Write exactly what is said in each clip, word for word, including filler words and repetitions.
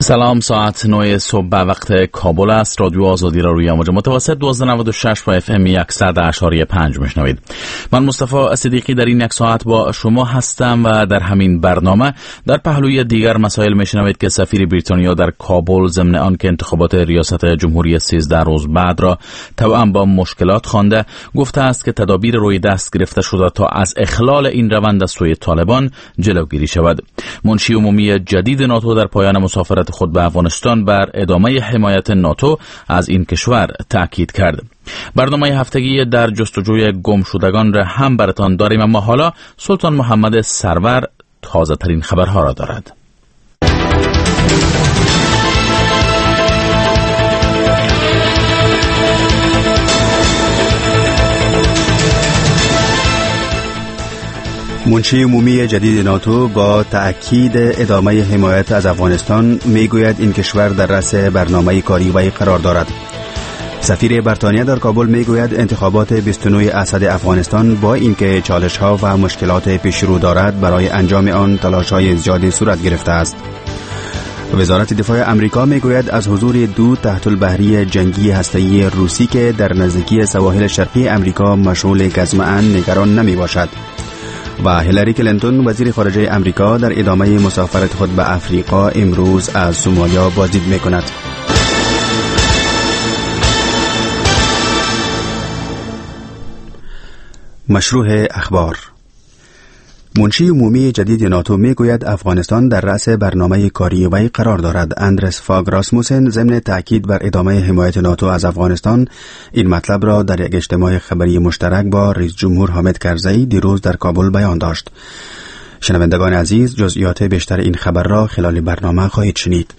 سلام، ساعت نه صبح به وقت کابل است. رادیو آزادی را روی موج متوسط دویست و نود و شش و اف ام صد و پنج میشنوید. من مصطفی صدیقی در این یک ساعت با شما هستم و در همین برنامه در پهلوی دیگر مسائل میشنوید که سفیر بریتانیا در کابل ضمن آن که انتخابات ریاست جمهوری سیزده روز بعد را توأم با مشکلات خوانده، گفته است که تدابیر روی دست گرفته شده تا از اخلال این روند از سوی طالبان جلوگیری شود. منشی عمومی جدید ناتو در پایان مسافرت خود به افغانستان بر ادامه حمایت ناتو از این کشور تاکید کرد. برنامه هفتگی در جستجوی گم شدگان را هم براتان داریم، اما حالا سلطان محمد سرور تازه ترین خبرها را دارد. منشی عمومی جدید ناتو با تأکید ادامه حمایت از افغانستان میگوید این کشور در رأس برنامه کاری وی قرار دارد. سفیر بریتانیا در کابل میگوید انتخابات بیست و نه اسد افغانستان با اینکه چالش‌ها و مشکلات پیش رو دارد، برای انجام آن تلاش‌های زیادی صورت گرفته است. وزارت دفاع امریکا میگوید از حضور دو تحت البحری جنگی هسته‌ای روسی که در نزدیکی سواحل شرقی امریکا مشمول گزمه‌اند نگران نمی باشد. و هیلاری کلینتون وزیر خارجه امریکا در ادامه مسافرت خود به افریقا امروز از سومالیا بازدید می‌کند. مشروع اخبار. منشی عمومی جدید ناتو میگوید افغانستان در رأس برنامه کاری وی قرار دارد. اندرس فاگ راسموسن ضمن تاکید بر ادامه حمایت ناتو از افغانستان این مطلب را در یک اجتماع خبری مشترک با رئیس جمهور حامد کرزی دیروز در کابل بیان داشت. شنوندگان عزیز، جزئیات بیشتر این خبر را خلال برنامه خواهید شنید.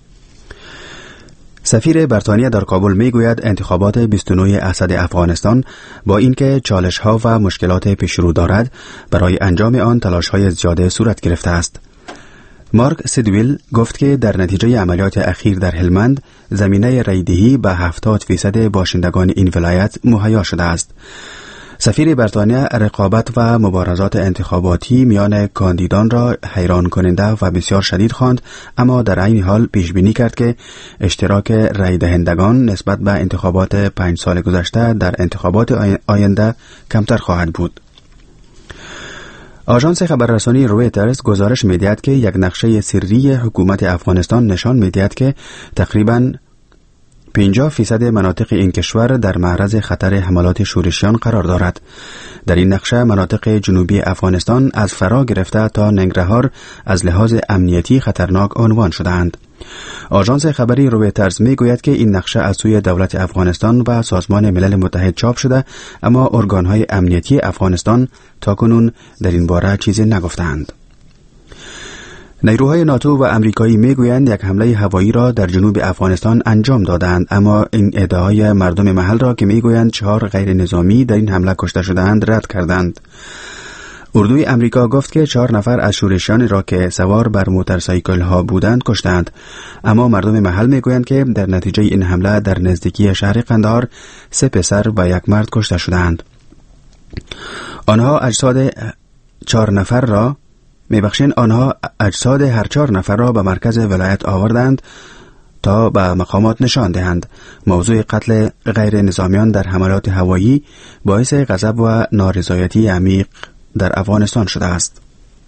سفیر بریتانیا در کابل میگوید انتخابات بیست و نه اسد افغانستان با اینکه چالش‌ها و مشکلات پیشرو دارد، برای انجام آن تلاش‌های زیاده صورت گرفته است. مارک سیدویل گفت که در نتیجه عملیات اخیر در هلمند زمینه رایدهی به هفتاد فیصد باشندگان این ولایت مهیا شده است. سفیر بریتانیا رقابت و مبارزات انتخاباتی میان کاندیدان را حیران کننده و بسیار شدید خواند، اما در عین حال پیش بینی کرد که اشتراک رای دهندگان نسبت به انتخابات پنج سال گذشته در انتخابات آینده کمتر خواهد بود. آژانس خبررسانی رویترز گزارش می‌دهد که یک نقشه سری حکومت افغانستان نشان می‌دهد که تقریباً پنجاه فیصد مناطق این کشور در معرض خطر حملات شورشیان قرار دارد. در این نقشه مناطق جنوبی افغانستان از فرا گرفته تا ننگرهار از لحاظ امنیتی خطرناک عنوان شده‌اند. آژانس خبری رویترز میگوید که این نقشه از سوی دولت افغانستان و سازمان ملل متحد چاپ شده، اما ارگان‌های امنیتی افغانستان تاکنون در این باره چیزی نگفتند. نیروهای ناتو و امریکایی میگویند یک حمله هوایی را در جنوب افغانستان انجام دادند، اما این ادعای مردم محل را که میگویند چهار غیر نظامی در این حمله کشته شده‌اند رد کردند. اردوی امریکا گفت که چهار نفر از شورشیان را که سوار بر موتورسایکل ها بودند کشتند، اما مردم محل میگویند که در نتیجه این حمله در نزدیکی شهر قندهار سه پسر و یک مرد کشته شدند. آنها اجساد چهار نفر را میبخشین آنها اجساد هر چهار نفر را به مرکز ولایت آوردند تا به مقامات نشان دهند. موضوع قتل غیر نظامیان در حملات هوایی باعث غضب و نارضایتی عمیق در افغانستان شده است.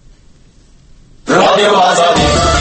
رادیو آزادی.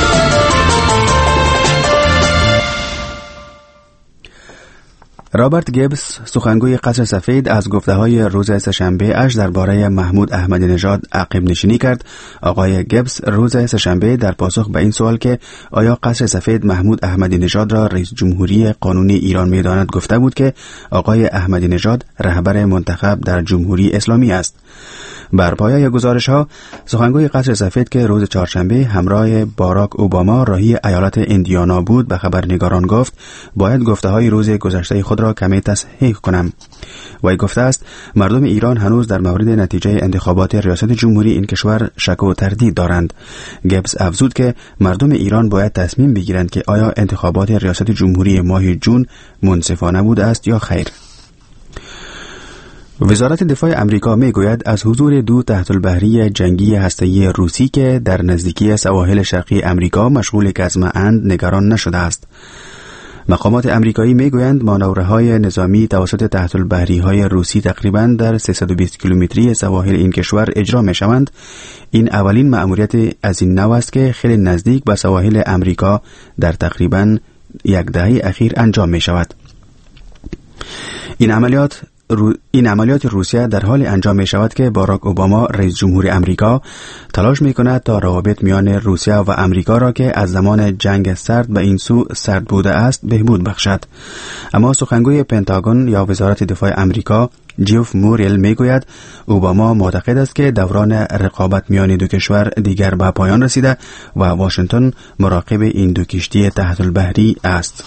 رابرت گیبز، سخنگوی قصر سفید، از گفته‌های روز سه‌شنبه اش درباره محمود احمدی نژاد عقب نشینی کرد. آقای گیبز روز سه‌شنبه در پاسخ به این سوال که آیا قصر سفید محمود احمدی نژاد را رئیس جمهوری قانونی ایران می‌داند گفته بود که آقای احمدی نژاد رهبر منتخب در جمهوری اسلامی است. بر پایه گزارش‌ها، سخنگوی قصر سفید که روز چهارشنبه همراه باراک اوباما راهی ایالت ایندیانا بود به خبرنگاران گفت باید گفته‌های روز گذشته خود را کمی تصحیح کنم. وی گفته است مردم ایران هنوز در مورد نتیجه انتخابات ریاست جمهوری این کشور شک و تردید دارند. گیبز افزود که مردم ایران باید تصمیم بگیرند که آیا انتخابات ریاست جمهوری ماه جون منصفانه بوده است یا خیر. وزارت دفاع امریکا میگوید از حضور دو تحت البحری جنگی هسته‌ای روسی که در نزدیکی سواحل شرقی امریکا مشغول گزم‌اند نگران نشده است. مقامات امریکایی میگویند مانورهای نظامی توسط تحت البحری‌های روسی تقریباً در سیصد و بیست کیلومتری سواحل این کشور اجرا می‌شوند. این اولین مأموریت از این نوع است که خیلی نزدیک به سواحل امریکا در تقریباً یک دهه اخیر انجام می‌شود. این عملیات رو... این عملیات روسیه در حال انجام می شود که باراک اوباما رئیس جمهور امریکا تلاش می کند تا روابط میان روسیه و امریکا را که از زمان جنگ سرد به این سو سرد بوده است بهبود بخشد. اما سخنگوی پنتاگون یا وزارت دفاع امریکا جیف موریل می گوید اوباما معتقد است که دوران رقابت میان دو کشور دیگر به پایان رسیده و واشنگتن مراقب این دو کشتی تحت البحری است.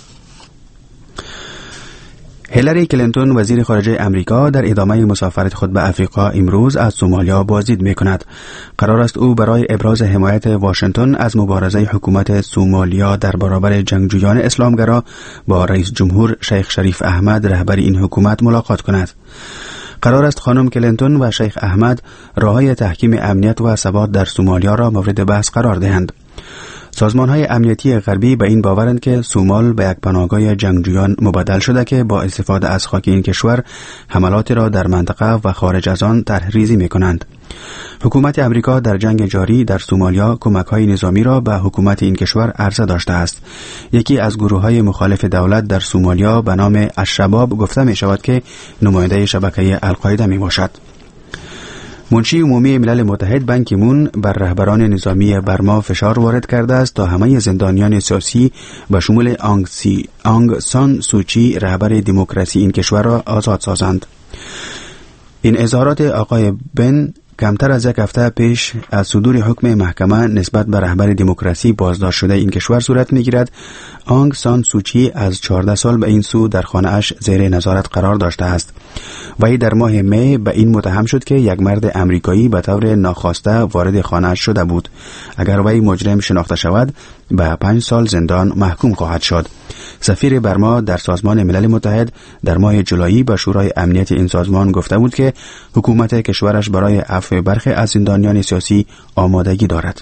هیلاری کلینتون وزیر خارجه امریکا در ادامه مسافرت خود به افریقا امروز از سومالیا بازدید می‌کند. قرار است او برای ابراز حمایت واشنگتن از مبارزه حکومت سومالیا در برابر جنگجویان اسلامگرا با رئیس جمهور شیخ شریف احمد رهبر این حکومت ملاقات کند. قرار است خانم کلینتون و شیخ احمد راههای تحکیم امنیت و ثبات در سومالیا را مورد بحث قرار دهند. سازمان‌های امنیتی غربی به این باورند که سومال به یک پناهگاه جنگجویان مبدل شده که با استفاده از خاک این کشور حملاتی را در منطقه و خارج از آن طرح‌ریزی می‌کنند. حکومت امریکا در جنگ جاری در سومالیا کمک‌های نظامی را به حکومت این کشور عرضه داشته است. یکی از گروه‌های مخالف دولت در سومالیا به نام الشباب گفته می‌شود که نماینده شبکه القاعده میباشد. منشی عمومی ملل متحد بان کی مون بر رهبران نظامی برما فشار وارد کرده است تا همه زندانیان سیاسی به شمول آنگ, سی، آنگ سان سوچی رهبر دموکراسی این کشور را آزاد سازند. این اظهارات آقای بن کمتر از یک هفته پیش از صدور حکم محکمه نسبت به رهبر دموکراسی بازداشت شده این کشور صورت می‌گیرد. آنگ سان سوچی از چهارده سال به این سو در خانه اش زیر نظارت قرار داشته است. وی در ماه می به این متهم شد که یک مرد امریکایی به طور ناخواسته وارد خانه اش شده بود. اگر وی مجرم شناخته شود به پنج سال زندان محکوم خواهد شد. سفیر برما در سازمان ملل متحد در ماه جولای به شورای امنیت این سازمان گفته بود که حکومت کشورش برای عفو برخی از زندانیان سیاسی آمادگی دارد.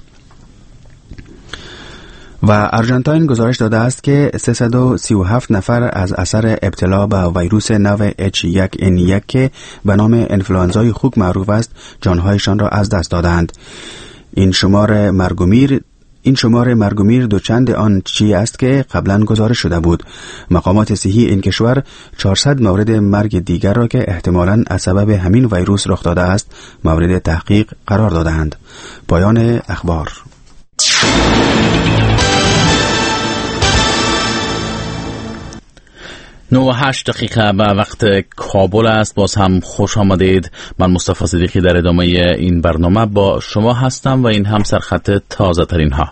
و ارژانتین گزارش داده است که سیصد و سی و هفت نفر از اثر ابتلا به ویروس نو اچ یک ان یک که به نام انفلوئانزای خوک معروف است جانهایشان را از دست دادند. این شمار مرگ و میر این شمار مرگ و میر دوچند آن چی است که قبلا گزارش شده بود. مقامات صحی این کشور چهارصد مورد مرگ دیگر را که احتمالاً از سبب همین ویروس رخ داده است مورد تحقیق قرار دادند. پایان اخبار. نه و هشت دقیقه به وقت کابل است. باز هم خوش آمدید. من مصطفی صدیقی در ادامه این برنامه با شما هستم و این هم سرخط تازه ترین ها.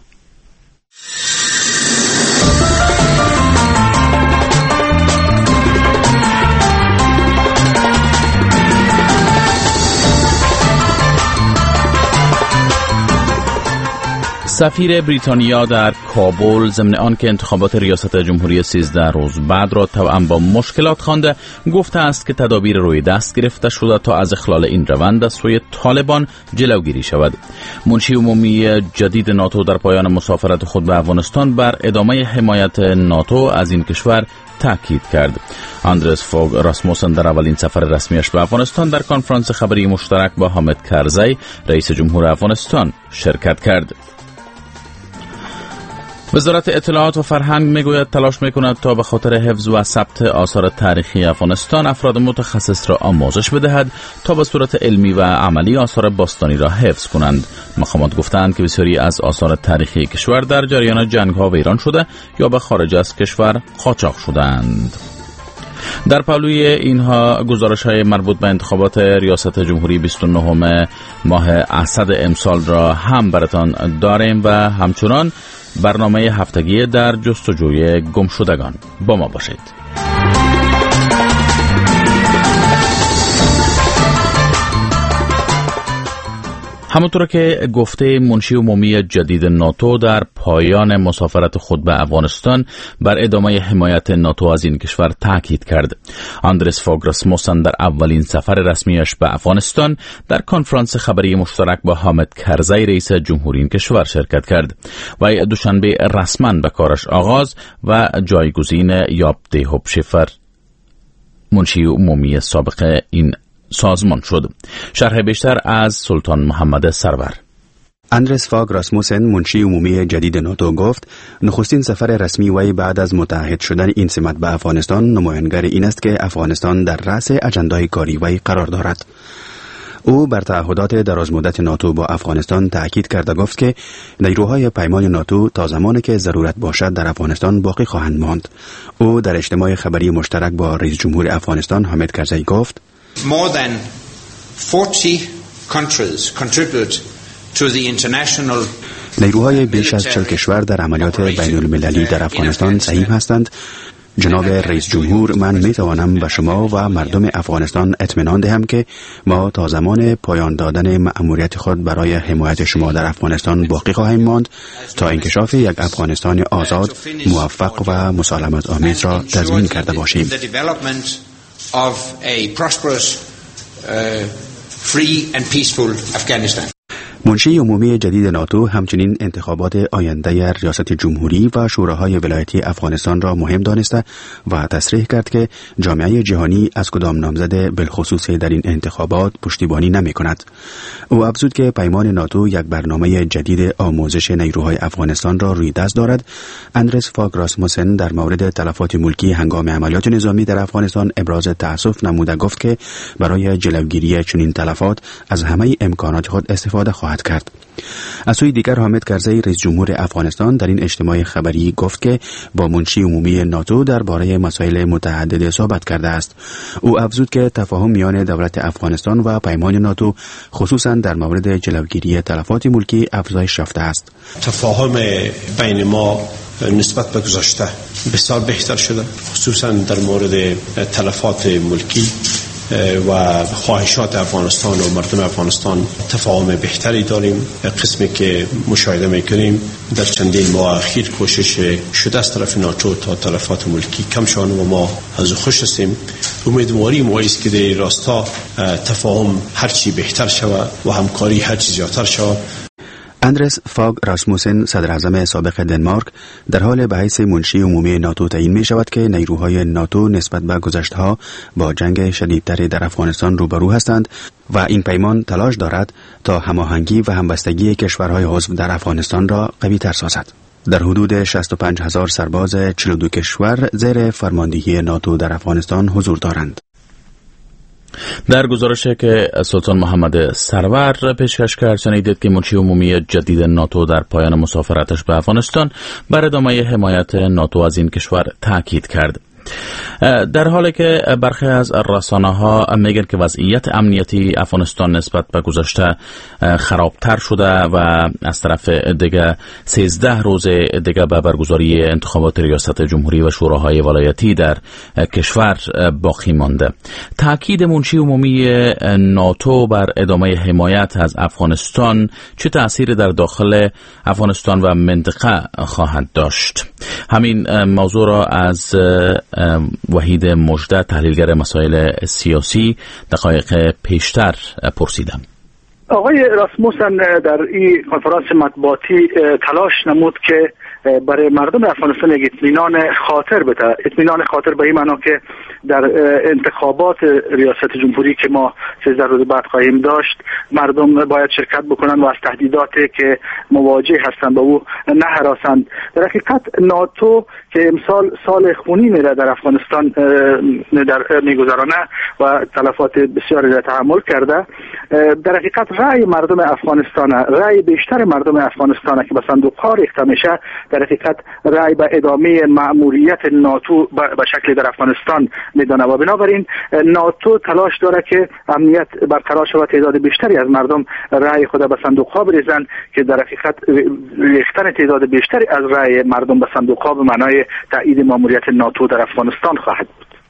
سفیر بریتانیا در کابل ضمن آن که انتخابات ریاست جمهوری سیزده روز بعد را توأم با مشکلات خوانده گفته است که تدابیر روی دست گرفته شده تا از اخلال این روند از سوی طالبان جلوگیری شود. منشی عمومی جدید ناتو در پایان مسافرت خود به افغانستان بر ادامه حمایت ناتو از این کشور تاکید کرد. اندرس فوگ راسموسن در اولین سفر رسمیش به افغانستان در کنفرانس خبری مشترک با حامد کرزی رئیس جمهور افغانستان شرکت کرد. وزارت اطلاعات و فرهنگ میگوید تلاش میکند تا به خاطر حفظ و ثبت آثار تاریخی افغانستان افراد متخصص را آموزش بدهد تا به صورت علمی و عملی آثار باستانی را حفظ کنند. مقامات گفتند که بسیاری از آثار تاریخی کشور در جریان جنگ‌ها ویران شده یا به خارج از کشور قاچاق شدند. در پهلوی اینها گزارش‌های مربوط به انتخابات ریاست جمهوری بیست و نهم ماه اسد امسال را هم براتان داریم و همچنان برنامه هفتگی در جستجوی گمشدگان. با ما باشید. همونطور که گفته منشی عمومی جدید ناتو در پایان مسافرت خود به افغانستان بر ادامه حمایت ناتو از این کشور تاکید کرد. آندرس فاگ راسموسن در اولین سفر رسمیش به افغانستان در کنفرانس خبری مشترک با حامد کرزی رئیس جمهوری این کشور شرکت کرد و دوشنبه رسما به کارش آغاز و جایگزین یاب دیهوب شفر منشی عمومی سابق این سازمان شد. شرح بیشتر از سلطان محمد سرور. اندرس فاگ راسموسن منشی عمومی جدید ناتو گفت نخستین سفر رسمی وی بعد از متحد شدن این سمت به افغانستان نمایانگر این است که افغانستان در رأس اجندای کاری وی قرار دارد. او بر تعهدات درازمدت ناتو با افغانستان تأکید کرده گفت که نیروهای پیمان ناتو تا زمانی که ضرورت باشد در افغانستان باقی خواهند ماند. او در اجتماع خبری مشترک با رئیس جمهور افغانستان حامد کرزی گفت More than forty countries contribute to the international نیروهای بیش از چهل کشور در عملیات بین المللی در افغانستان سهیم هستند. جناب رئیس جمهور، من می توانم به شما و مردم افغانستان اطمینان دهم که ما تا زمان پایان دادن مأموریت خود برای حمایت شما در افغانستان باقی خواهیم ماند تا انکشاف یک افغانستان آزاد، موفق و مسالمت آمیز را تضمین کرده باشیم. منشی عمومی جدید ناتو همچنین انتخابات آینده ریاست جمهوری و شوراهای ولایتی افغانستان را مهم دانسته و تصریح کرد که جامعه جهانی از کدام نامزد بالخصوص در این انتخابات پشتیبانی نمی کند. او افزود که پیمان ناتو یک برنامه جدید آموزش نیروهای افغانستان را روی دست دارد. اندرس فاگ راسموسن در مورد تلفات ملکی هنگام عملیات نظامی در افغانستان ابراز تأسف نموده گفت که برای جلوگیری چنین تلفات از همه امکانات خود استفاده خواهد کرد. از سوی دیگر حامد کرزی رئیس جمهور افغانستان در این اجتماع خبری گفت که با منشی عمومی ناتو درباره مسائل متعدد صحبت کرده است. او افزود که تفاهم میان دولت افغانستان و پیمان ناتو خصوصا در مورد جلوگیری تلفات ملکی افزایش یافته است. تفاهم بین ما نسبت به گذشته بسیار بهتر شده، خصوصا در مورد تلفات ملکی و خواهشات افغانستان و مردم افغانستان تفاهم بهتری داریم. قسمی که مشاهده میکنیم در چندین ماه اخیر کوشش شده از طرف ناتو تا تلفات ملکی کم شوند و ما از خوش هستیم. امیدواری ما است که در راستا تفاهم هرچی بهتر شود و همکاری هرچی زیادتر شود. اندرس فاگ راسموسن صدر اعظم سابق دنمارک در حال به حیث منشی عمومی ناتو تعیین می شود که نیروهای ناتو نسبت به گذشته‌ها با جنگ شدیدتری در افغانستان روبرو هستند و این پیمان تلاش دارد تا هماهنگی و همبستگی کشورهای عضو در افغانستان را قوی تر سازد. در حدود شصت و پنج هزار سرباز چهل و دو کشور زیر فرماندهی ناتو در افغانستان حضور دارند. در گزارشی که سلطان محمد سرور پیشکش کرد شنیدید که منشی عمومی جدید ناتو در پایان مسافرتش به افغانستان بر ادامه حمایت ناتو از این کشور تاکید کرد. در حالی که برخی از رسانه‌ها میگن که وضعیت امنیتی افغانستان نسبت به گذشته خرابتر شده و از طرف دیگه سیزده روز دیگه به برگزاری انتخابات ریاست جمهوری و شوراهای ولایتی در کشور باقی مانده. تاکید منشی عمومی ناتو بر ادامه حمایت از افغانستان چه تأثیری در داخل افغانستان و منطقه خواهد داشت؟ همین موضوع را از وحید مژده تحلیلگر مسائل سیاسی دقایق پیشتر پرسیدم. آقای راسموسن در این کنفرانس مطبوعاتی تلاش نمود که برای مردم افغانستان یک اطمینان خاطر بده. اطمینان خاطر به این معنا که در انتخابات ریاست جمهوری که ما سیزده روز بعد خواهیم داشت مردم باید شرکت بکنند و از تهدیداتی که مواجه هستند با او نه هراسند. در حقیقت ناتو که امسال سال خونی میره در افغانستان در میگذرانه و تلفات بسیاری را تحمل کرده، در حقیقت رأی مردم افغانستان، رأی بیشتر مردم افغانستان که به صندوق ها ریخته میشه، در حقیقت رأی به ادامه مأموریت ناتو به شکل در افغانستان میدانه و بنابراین ناتو تلاش داره که امنیت برقرار شود، تعداد بیشتری از مردم رأی خود به صندوق ها بریزن که در حقیقت ریختن تعداد بیشتری از رأی مردم به صندوق ها به معنای تایید مأموریت ناتو در افغانستان خواهد بود.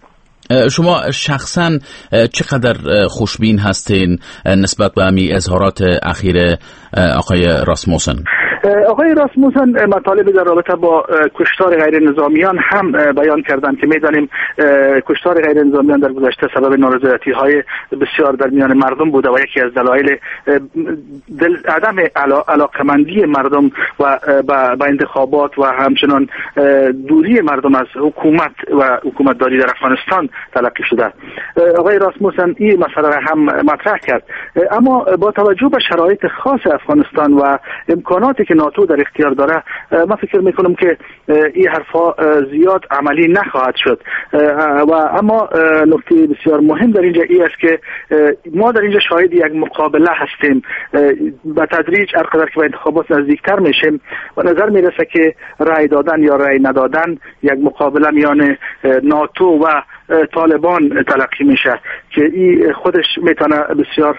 شما شخصا چقدر خوشبین هستین نسبت به همین اظهارات اخیر آقای راسموسن؟ آقای راسموسن مطالب در رابطه با کشتار غیر نظامیان هم بیان کردند که می‌دانیم کشتار غیر نظامیان در گذشته سبب نارضایتی‌های بسیار در میان مردم بوده و یکی از دلایل دل عدم علاقمندی مردم و با انتخابات و همچنان دوری مردم از حکومت و حکومتداری در افغانستان تلقی شده. آقای راسموسن این مسئله را هم مطرح کرد، اما با توجه به شرایط خاص افغانستان و امکاناتی که ناتو در اختیار داره، من فکر میکنم که این حرفا زیاد عملی نخواهد شد و اما نکته بسیار مهم در اینجا ای است که ما در اینجا شاهد یک مقابله هستیم. به تدریج هر قدر که به انتخابات نزدیکتر میشیم و نظر میرسه که رأی دادن یا رأی ندادن یک مقابله میان ناتو و طالبان تلقی میشه که این خودش میتونه بسیار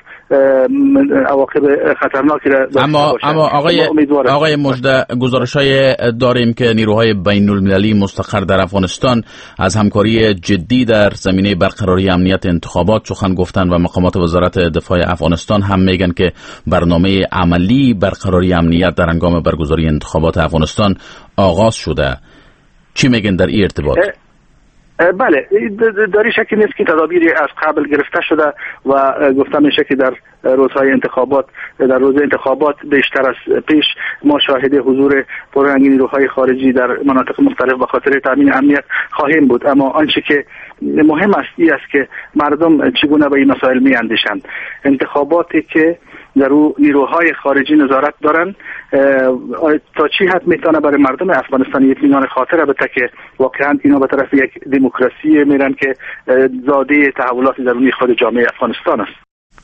عواقب خطرناکی را اما باشه. اما آقای آقای مجده، گزارش‌های داریم که نیروهای بین المللی مستقر در افغانستان از همکاری جدی در زمینه برقراری امنیت انتخابات سخن گفتن و مقامات وزارت دفاع افغانستان هم میگن که برنامه عملی برقراری امنیت در هنگام برگزاری انتخابات افغانستان آغاز شده. چی میگن در این ارتباط؟ بله، داری شکی نیست که تدابیری از قبل گرفته شده و گفته میشه که در روزهای انتخابات در روز انتخابات بیشتر از پیش ما شاهد حضور پررنگ نیروهای خارجی در مناطق مختلف به خاطر تامین امنیت خواهیم بود. اما آنچه که مهم است این است که مردم چگونه به این مسائل می اندیشند. انتخاباتی که در او نیروهای خارجی نظارت دارن تا چی حد میتونه برای مردم افغانستان اطمینان خاطر البته که واقعا اینا به طرف یک دموکراسی میرن که زاده تحولات درونی خود جامعه افغانستان است.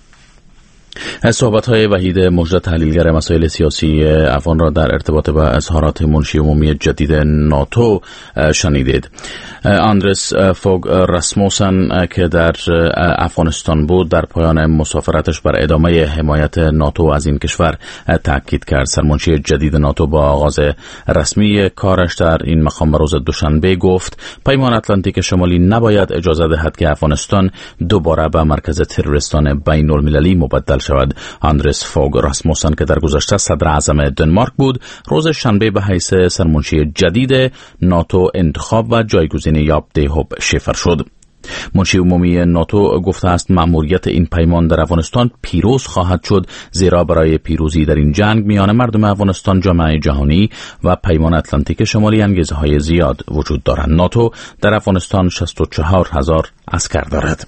صحبت‌های وحید مجده، تحلیلگر مسائل سیاسی افغان را در ارتباط با اظهارات منشی عمومی جدید ناتو شنیدید. آندرس فوگ راسموسن که در افغانستان بود در پایان مسافرتش بر ادامه حمایت ناتو از این کشور تاکید کرد. سرمنشی جدید ناتو با آغاز رسمی کارش در این مقام روز دوشنبه گفت پیمان اتلانتیک شمالی نباید اجازه دهد که افغانستان دوباره به مرکز تروریستان بین المللی مبدل شود. آندرس فوگ راسموسن که در گذشته صدر اعظم دنمارک بود، روز شنبه به حیث سرمنشی جدید ناتو انتخاب و جایگزین یابده هوب شفر شد. منشی عمومی ناتو گفته است مأموریت این پیمان در افغانستان پیروز خواهد شد، زیرا برای پیروزی در این جنگ میان مردم افغانستان، جامعه جهانی و پیمان اتلانتیک شمالی انگیزه‌های زیاد وجود دارند. ناتو در افغانستان شصت و چهار هزار عسکر دارد.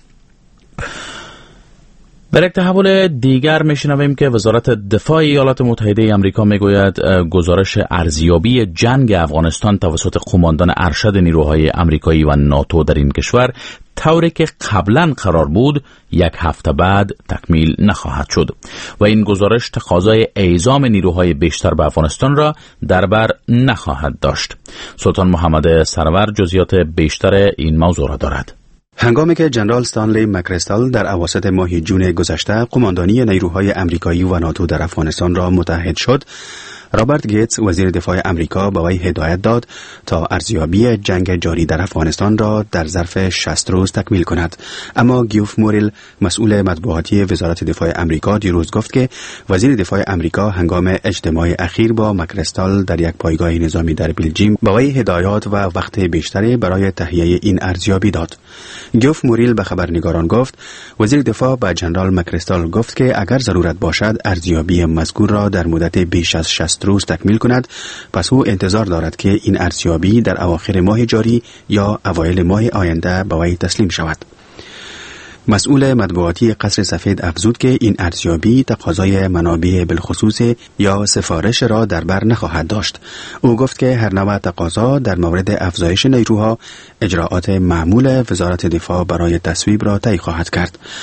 در یک تحول دیگر میشنویم که وزارت دفاع ایالات متحده آمریکا میگوید گزارش ارزیابی جنگ افغانستان توسط قماندان ارشد نیروهای آمریکایی و ناتو در این کشور طوری که قبلا قرار بود یک هفته بعد تکمیل نخواهد شد و این گزارش تقاضای اعزام نیروهای بیشتر به افغانستان را در بر نخواهد داشت. سلطان محمد سرور جزئیات بیشتر این موضوع را دارد. هنگامی که جنرال استانلی مکریستال در اواسط ماه جون گذشته قماندانی نیروهای امریکایی و ناتو در افغانستان را متحد شد، رابرت گیتس وزیر دفاع امریکا به وی هدایت داد تا ارزیابی جنگ جاری در افغانستان را در ظرف شصت روز تکمیل کند. اما گیوف موریل مسئول مطبوعاتی وزارت دفاع امریکا دیروز گفت که وزیر دفاع امریکا هنگام اجتماع اخیر با مکریستال در یک پایگاه نظامی در بلژیم به وی هدایات و وقت بیشتری برای تهیه این ارزیابی داد. گیوف موریل به خبرنگاران گفت وزیر دفاع به جنرال مکریستال گفت که اگر ضرورت باشد ارزیابی مذکور را در مدت بیش از شصت روز تکمیل کند، پس او انتظار دارد که این ارزیابی در اواخر ماه جاری یا اوایل ماه آینده به وی تسلیم شود. مسئول مطبوعاتی قصر سفید افزود که این ارزیابی تقاضای منابع بالخصوص یا سفارش را در بر نخواهد داشت. او گفت که هر نوع تقاضا در مورد افزایش نیروها اجراعات معمول وزارت دفاع برای تصویب را طی خواهد کرد.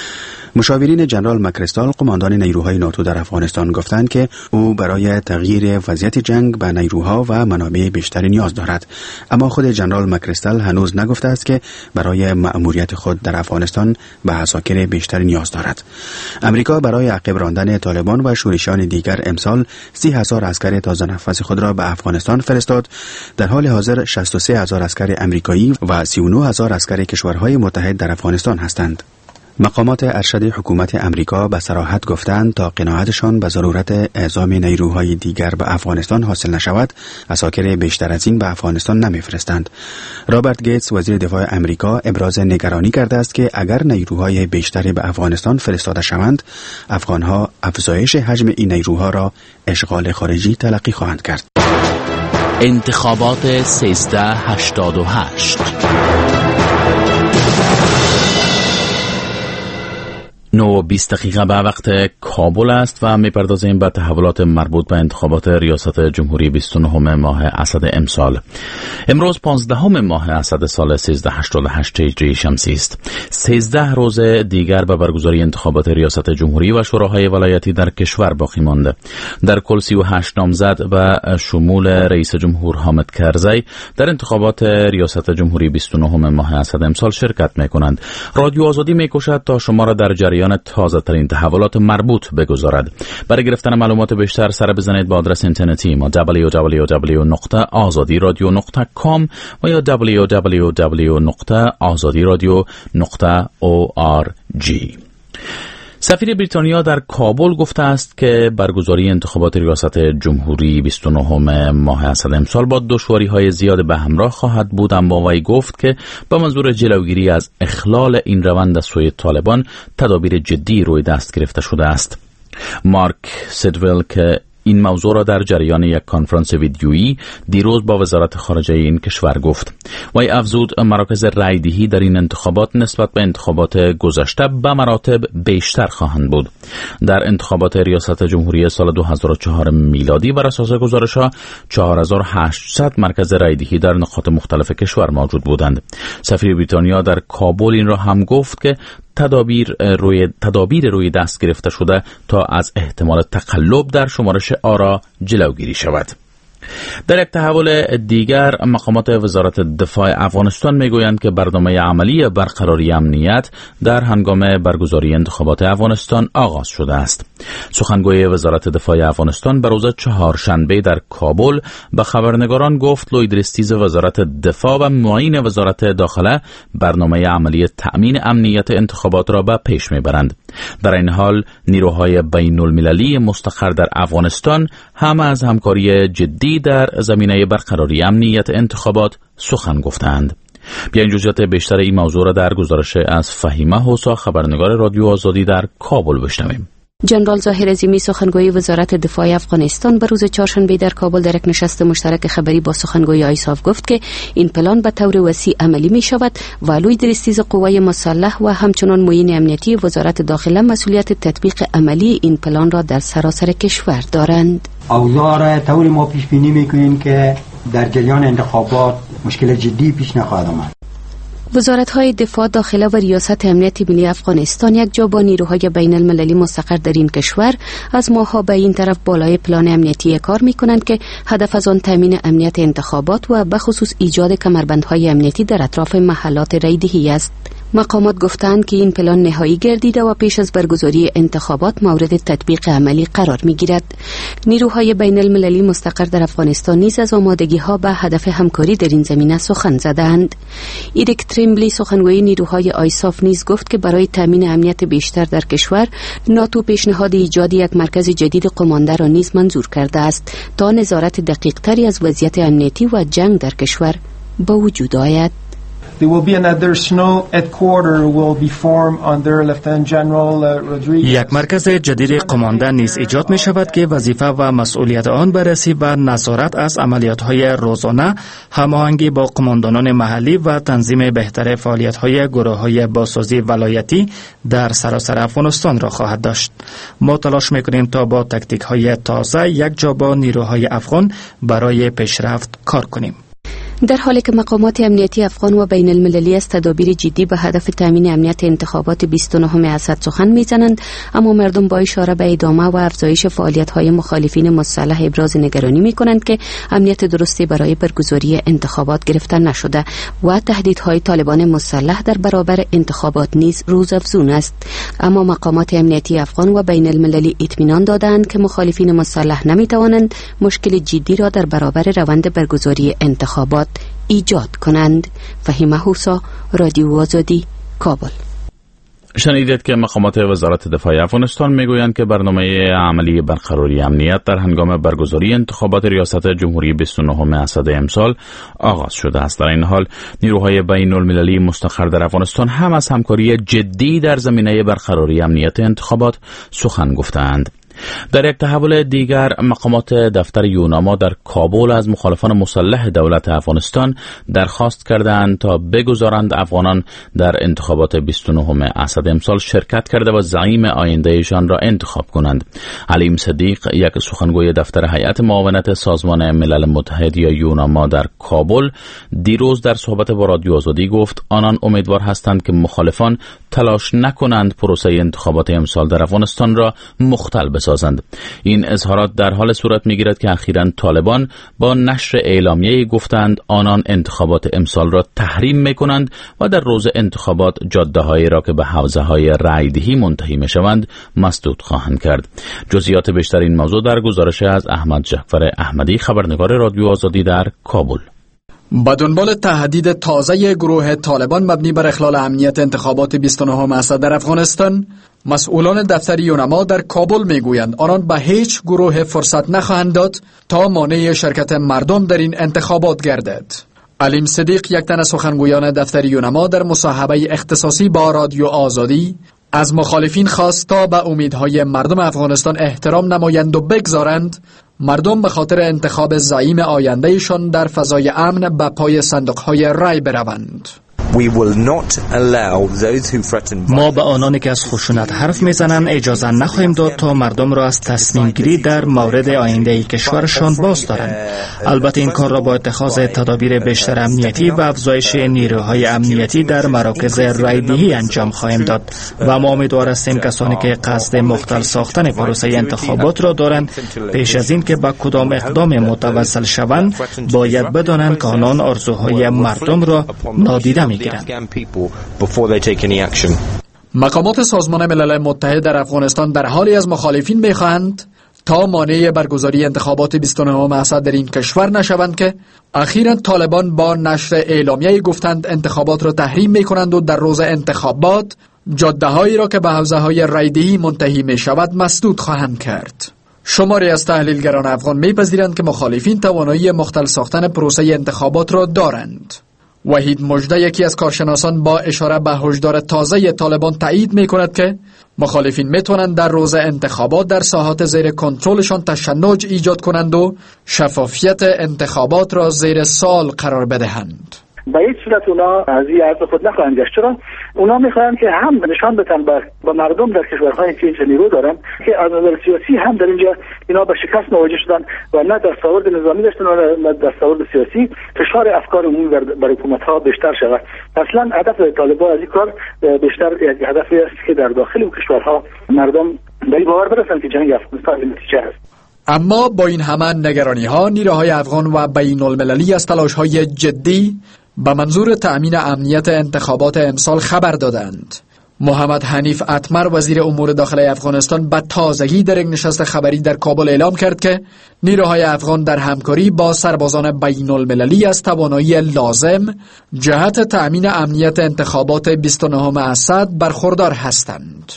مشاورین جنرال مکریستال قماندان نیروهای ناتو در افغانستان گفتند که او برای تغییر وضعیت جنگ به نیروها و منابع بیشتری نیاز دارد، اما خود جنرال مکریستال هنوز نگفته است که برای مأموریت خود در افغانستان به عساکر بیشتری نیاز دارد. امریکا برای عقب راندن طالبان و شورشیان دیگر امسال سی هزار عسکر تازه نفس خود را به افغانستان فرستاد. در حال حاضر شصت و سه هزار عسکر امریکایی و سی و نه هزار عسکر کشورهای متحد در افغانستان هستند. مقامات ارشد حکومت امریکا به صراحت گفتند تا قناعتشان به ضرورت اعزام نیروهای دیگر به افغانستان حاصل نشود، عساکر بیشتر از این به افغانستان نمیفرستند. رابرت گیتس وزیر دفاع امریکا ابراز نگرانی کرده است که اگر نیروهای بیشتری به افغانستان فرستاده شوند، افغانها افزایش حجم این نیروها را اشغال خارجی تلقی خواهند کرد. انتخابات سیزده هشتاد و هشت. نه و بیست دقیقه به وقت کابل است و می‌پردازیم به تحولات مربوط به انتخابات ریاست جمهوری بیست و نهم ماه اسد امسال. امروز پانزدهم ماه اسد سال سیزده هشتاد و هشت هجری شمسی است. سیزده روز دیگر به برگزاری انتخابات ریاست جمهوری و شوراهای ولایتی در کشور باقی مانده. در کل سی و هشت نامزد و شمول رئیس جمهور حامد کرزی در انتخابات ریاست جمهوری بیست و نهم ماه اسد امسال شرکت می‌کنند. رادیو آزادی می‌کوشد تا شما را در جریان تازه ترین تحولات مربوط بگذارد. برای گرفتن معلومات بیشتر سر بزنید با آدرس اینترنتی ما دبلیو دبلیو دبلیو نقطه آزادی رادیو نقطه کام و یا دبلیو دبلیو دبلیو نقطه آزادی رادیو نقطه او آر جی. سفیر بریتانیا در کابل گفته است که برگزاری انتخابات ریاست جمهوری بیست و نهم ماه اسد امسال با دشواری‌های زیاد به همراه خواهد بود، اما وی گفت که با منظور جلوگیری از اخلال این روند از سوی طالبان تدابیر جدی روی دست گرفته شده است. مارک سیدویل که این موضوع را در جریان یک کنفرانس ویدیویی دیروز با وزارت خارجه این کشور گفت. وی افزود مراکز رایدهی در این انتخابات نسبت به انتخابات گذشته به مراتب بیشتر خواهند بود. در انتخابات ریاست جمهوری سال دو هزار و چهار میلادی بر اساس گزارش‌ها چهار هزار و هشتصد مرکز رایدهی در نقاط مختلف کشور موجود بودند. سفیر بریتانیا در کابل این را هم گفت که تدابیر روی تدابیر روی دست گرفته شده تا از احتمال تقلب در شمارش آرا جلوگیری شود. در یک تحول دیگر مقامات وزارت دفاع افغانستان میگویند که برنامه عملی برقراری امنیت در هنگام برگزاری انتخابات افغانستان آغاز شده است. سخنگوی وزارت دفاع افغانستان به روز چهارشنبه در کابل به خبرنگاران گفت لوید ریستیز وزارت دفاع و معین وزارت داخله برنامه عملی تأمین امنیت انتخابات را به پیش میبرند. در این حال نیروهای بین المللی مستقر در افغانستان هم از همکاری جدی در زمینه برقراری امنیت انتخابات سخن گفتند. بیاین جزئیات بیشتر این موضوع را در گزارش از فهیمه حوسا خبرنگار رادیو آزادی در کابل بشنویم. جنرال ظاهر عظیمی سخنگوی وزارت دفاع افغانستان به روز چهارشنبه در کابل در یک نشست مشترک خبری با سخنگوی آیساف گفت که این پلان به طور وسیع عملی می شود و لوید ریستیز قوای مسلح و همچنان معین امنیتی وزارت داخله مسئولیت تطبیق عملی این پلان را در سراسر کشور دارند. اوضاع طوری ما پیش بینی میکنیم که در جریان انتخابات مشکل جدی پیش نخواهد آمد. وزارت‌های دفاع داخله و ریاست امنیت ملی افغانستان یک جا با نیروهای بین المللی مستقر در این کشور از ماه‌ها به این طرف بالای پلان امنیتی کار می‌کنند که هدف از آن تامین امنیت انتخابات و به خصوص ایجاد کمربندهای امنیتی در اطراف محلات رایدهی است. مقامات گفتند که این پلان نهایی گردیده و پیش از برگزاری انتخابات مورد تطبیق عملی قرار می‌گیرد. نیروهای بین المللی مستقر در افغانستان نیز از آمادگی‌ها به هدف همکاری در این زمینه سخن زدند. ایریک تریمبلی سخنگوی نیروهای آیساف نیز گفت که برای تامین امنیت بیشتر در کشور ناتو پیشنهاد ایجاد یک مرکز جدید قمانده را نیز منظور کرده است تا نظارت دقیق‌تری از وضعیت امنیتی و جنگ در کشور به وجود آید. There will be an additional headquarter will be formed under Lieutenant General Rodriguez. یک مرکز جدید قمانده نیز ایجاد می شود که وظیفه و مسئولیت آن بررسی و نظارت از عملیات‌های روزانه، هماهنگی با قماندانان محلی و تنظیم بهتر فعالیت‌های گروه‌های بازسازی ولایتی در سراسر افغانستان را خواهد داشت. ما تلاش می‌کنیم تا با تاکتیک‌های تازه یک جا با نیروهای افغان برای پیشرفت کار کنیم. در حالی که مقامات امنیتی افغان و بین المللی از تدابیر جدی به هدف تامین امنیت انتخابات بیست و نهم اسد سخن میزنند، اما مردم با اشاره به ادامه و افزایش فعالیت‌های مخالفین مسلح ابراز نگرانی می‌کنند که امنیت درستی برای برگزاری انتخابات گرفته نشده و تهدیدهای طالبان مسلح در برابر انتخابات نیز روزافزون است. اما مقامات امنیتی افغان و بین المللی اطمینان دادند که مخالفین مسلح نمی‌توانند مشکل جدی را در برابر روند برگزاری انتخابات ایجاد کنند. فهیمه حوسا، رادیو آزادی، کابل. شنیدید که مقامات وزارت دفاع افغانستان میگویند که برنامه عملی برقراری امنیت در هنگام برگزاری انتخابات ریاست جمهوری بیست و نهم اسد امسال آغاز شده است. در این حال نیروهای بین المللی مستقر در افغانستان هم از همکاری جدی در زمینه برقراری امنیت انتخابات سخن گفتند. در یک تحول دیگر، مقامات دفتر یوناما در کابل از مخالفان مسلح دولت افغانستان درخواست کردند تا بگذارند افغانان در انتخابات بیست و نهم اسد امسال شرکت کرده و زعیم آیندهشان را انتخاب کنند. علیم صدیق، یک سخنگوی دفتر هیئت معاونت سازمان ملل متحد یا یوناما در کابل، دیروز در صحبت با رادیو آزادی گفت آنان امیدوار هستند که مخالفان تلاش نکنند پروسه انتخابات امسال در افغانستان را مختل بسازند. این اظهارات در حال صورت می‌گیرد که اخیراً طالبان با نشر اعلامیه‌ای گفتند آنان انتخابات امسال را تحریم می‌کنند و در روز انتخابات جاده‌هایی را که به حوزه‌های رای‌دهی منتهی می‌شوند مسدود خواهند کرد. جزئیات بیشتر این موضوع در گزارش از احمد جعفر احمدی، خبرنگار رادیو آزادی در کابل. با دنبال تهدید تازه گروه طالبان مبنی بر اخلال امنیت انتخابات بیست و نهم اسد در افغانستان، مسئولان دفتر یوناما در کابل میگویند آنان به هیچ گروه فرصت نخواهند داد تا مانع شرکت مردم در این انتخابات گردد. علیم صدیق، یک تن از سخنگویان دفتر یوناما، در مصاحبه اختصاصی با رادیو آزادی از مخالفین خواست تا به امیدهای مردم افغانستان احترام نمایند و بگذارند مردم به خاطر انتخاب زعیم آیندهشان در فضای امن به پای صندوق‌های رای بروند. ما به آنانی که از خشونت حرف میزنند اجازه نخواهیم داد تا مردم را از تصمیم گیری در مورد آینده کشورشان باز دارند. البته این کار را با اتخاذ تدابیر بیشتر امنیتی و افزایش نیروهای امنیتی در مراکز رایدهی انجام خواهیم داد و ما امیدوار هستیم کسانی که قصد مختل ساختن پروسه انتخابات را دارند پیش از این که به کدام اقدام متوسل شوند باید بدانند که آنان آرزوهای مردم را نادیده می مقامات سازمان ملل متحد در افغانستان در حالی از مخالفین می‌خواهند تا مانع برگزاری انتخابات بیست و نهم اسد در این کشور نشوند که اخیراً طالبان با نشر اعلامیه‌ای گفتند انتخابات را تحریم می‌کنند و در روز انتخابات جاده‌هایی را که به حوزه‌های رایدهی منتهی می‌شود مسدود خواهند کرد. شماری از تحلیلگران افغان می‌پذیرند که مخالفین توانایی مختل ساختن پروسه انتخابات را دارند. وحید مژده، یکی از کارشناسان، با اشاره به هشدار تازه طالبان تایید می‌کند که مخالفین می‌توانند در روز انتخابات در ساحات زیر کنترلشان تشنج ایجاد کنند و شفافیت انتخابات را زیر سوال قرار بدهند. به هیچ صورت اونا از این عرض خود نخواهند گشت. چرا؟ اونا میخواهند که هم نشان بدن به مردم در کشورهایی که اینجا نیرو دارن که از نظر سیاسی هم در اینجا اینا به شکست مواجه شدن و نه دستاورد نظامی داشتن و نه دستاورد سیاسی. فشار افکار عمومی بر حکومت ها بیشتر شود. اصلا هدف طالبان از این کار بیشتر یک هدفی است که در داخل اون کشورها مردم به این باور برسن که جنگ افغانستان نتیجه است. اما با این همه نگرانی ها، نیروهای افغان و بین المللی از تلاش های جدی به منظور تأمین امنیت انتخابات امسال خبر دادند. محمد حنیف اتمر، وزیر امور داخلی افغانستان، به تازگی در یک نشست خبری در کابل اعلام کرد که نیروهای افغان در همکاری با سربازان بین المللی از توانایی لازم جهت تأمین امنیت انتخابات بیست و نهم اسد برخوردار هستند.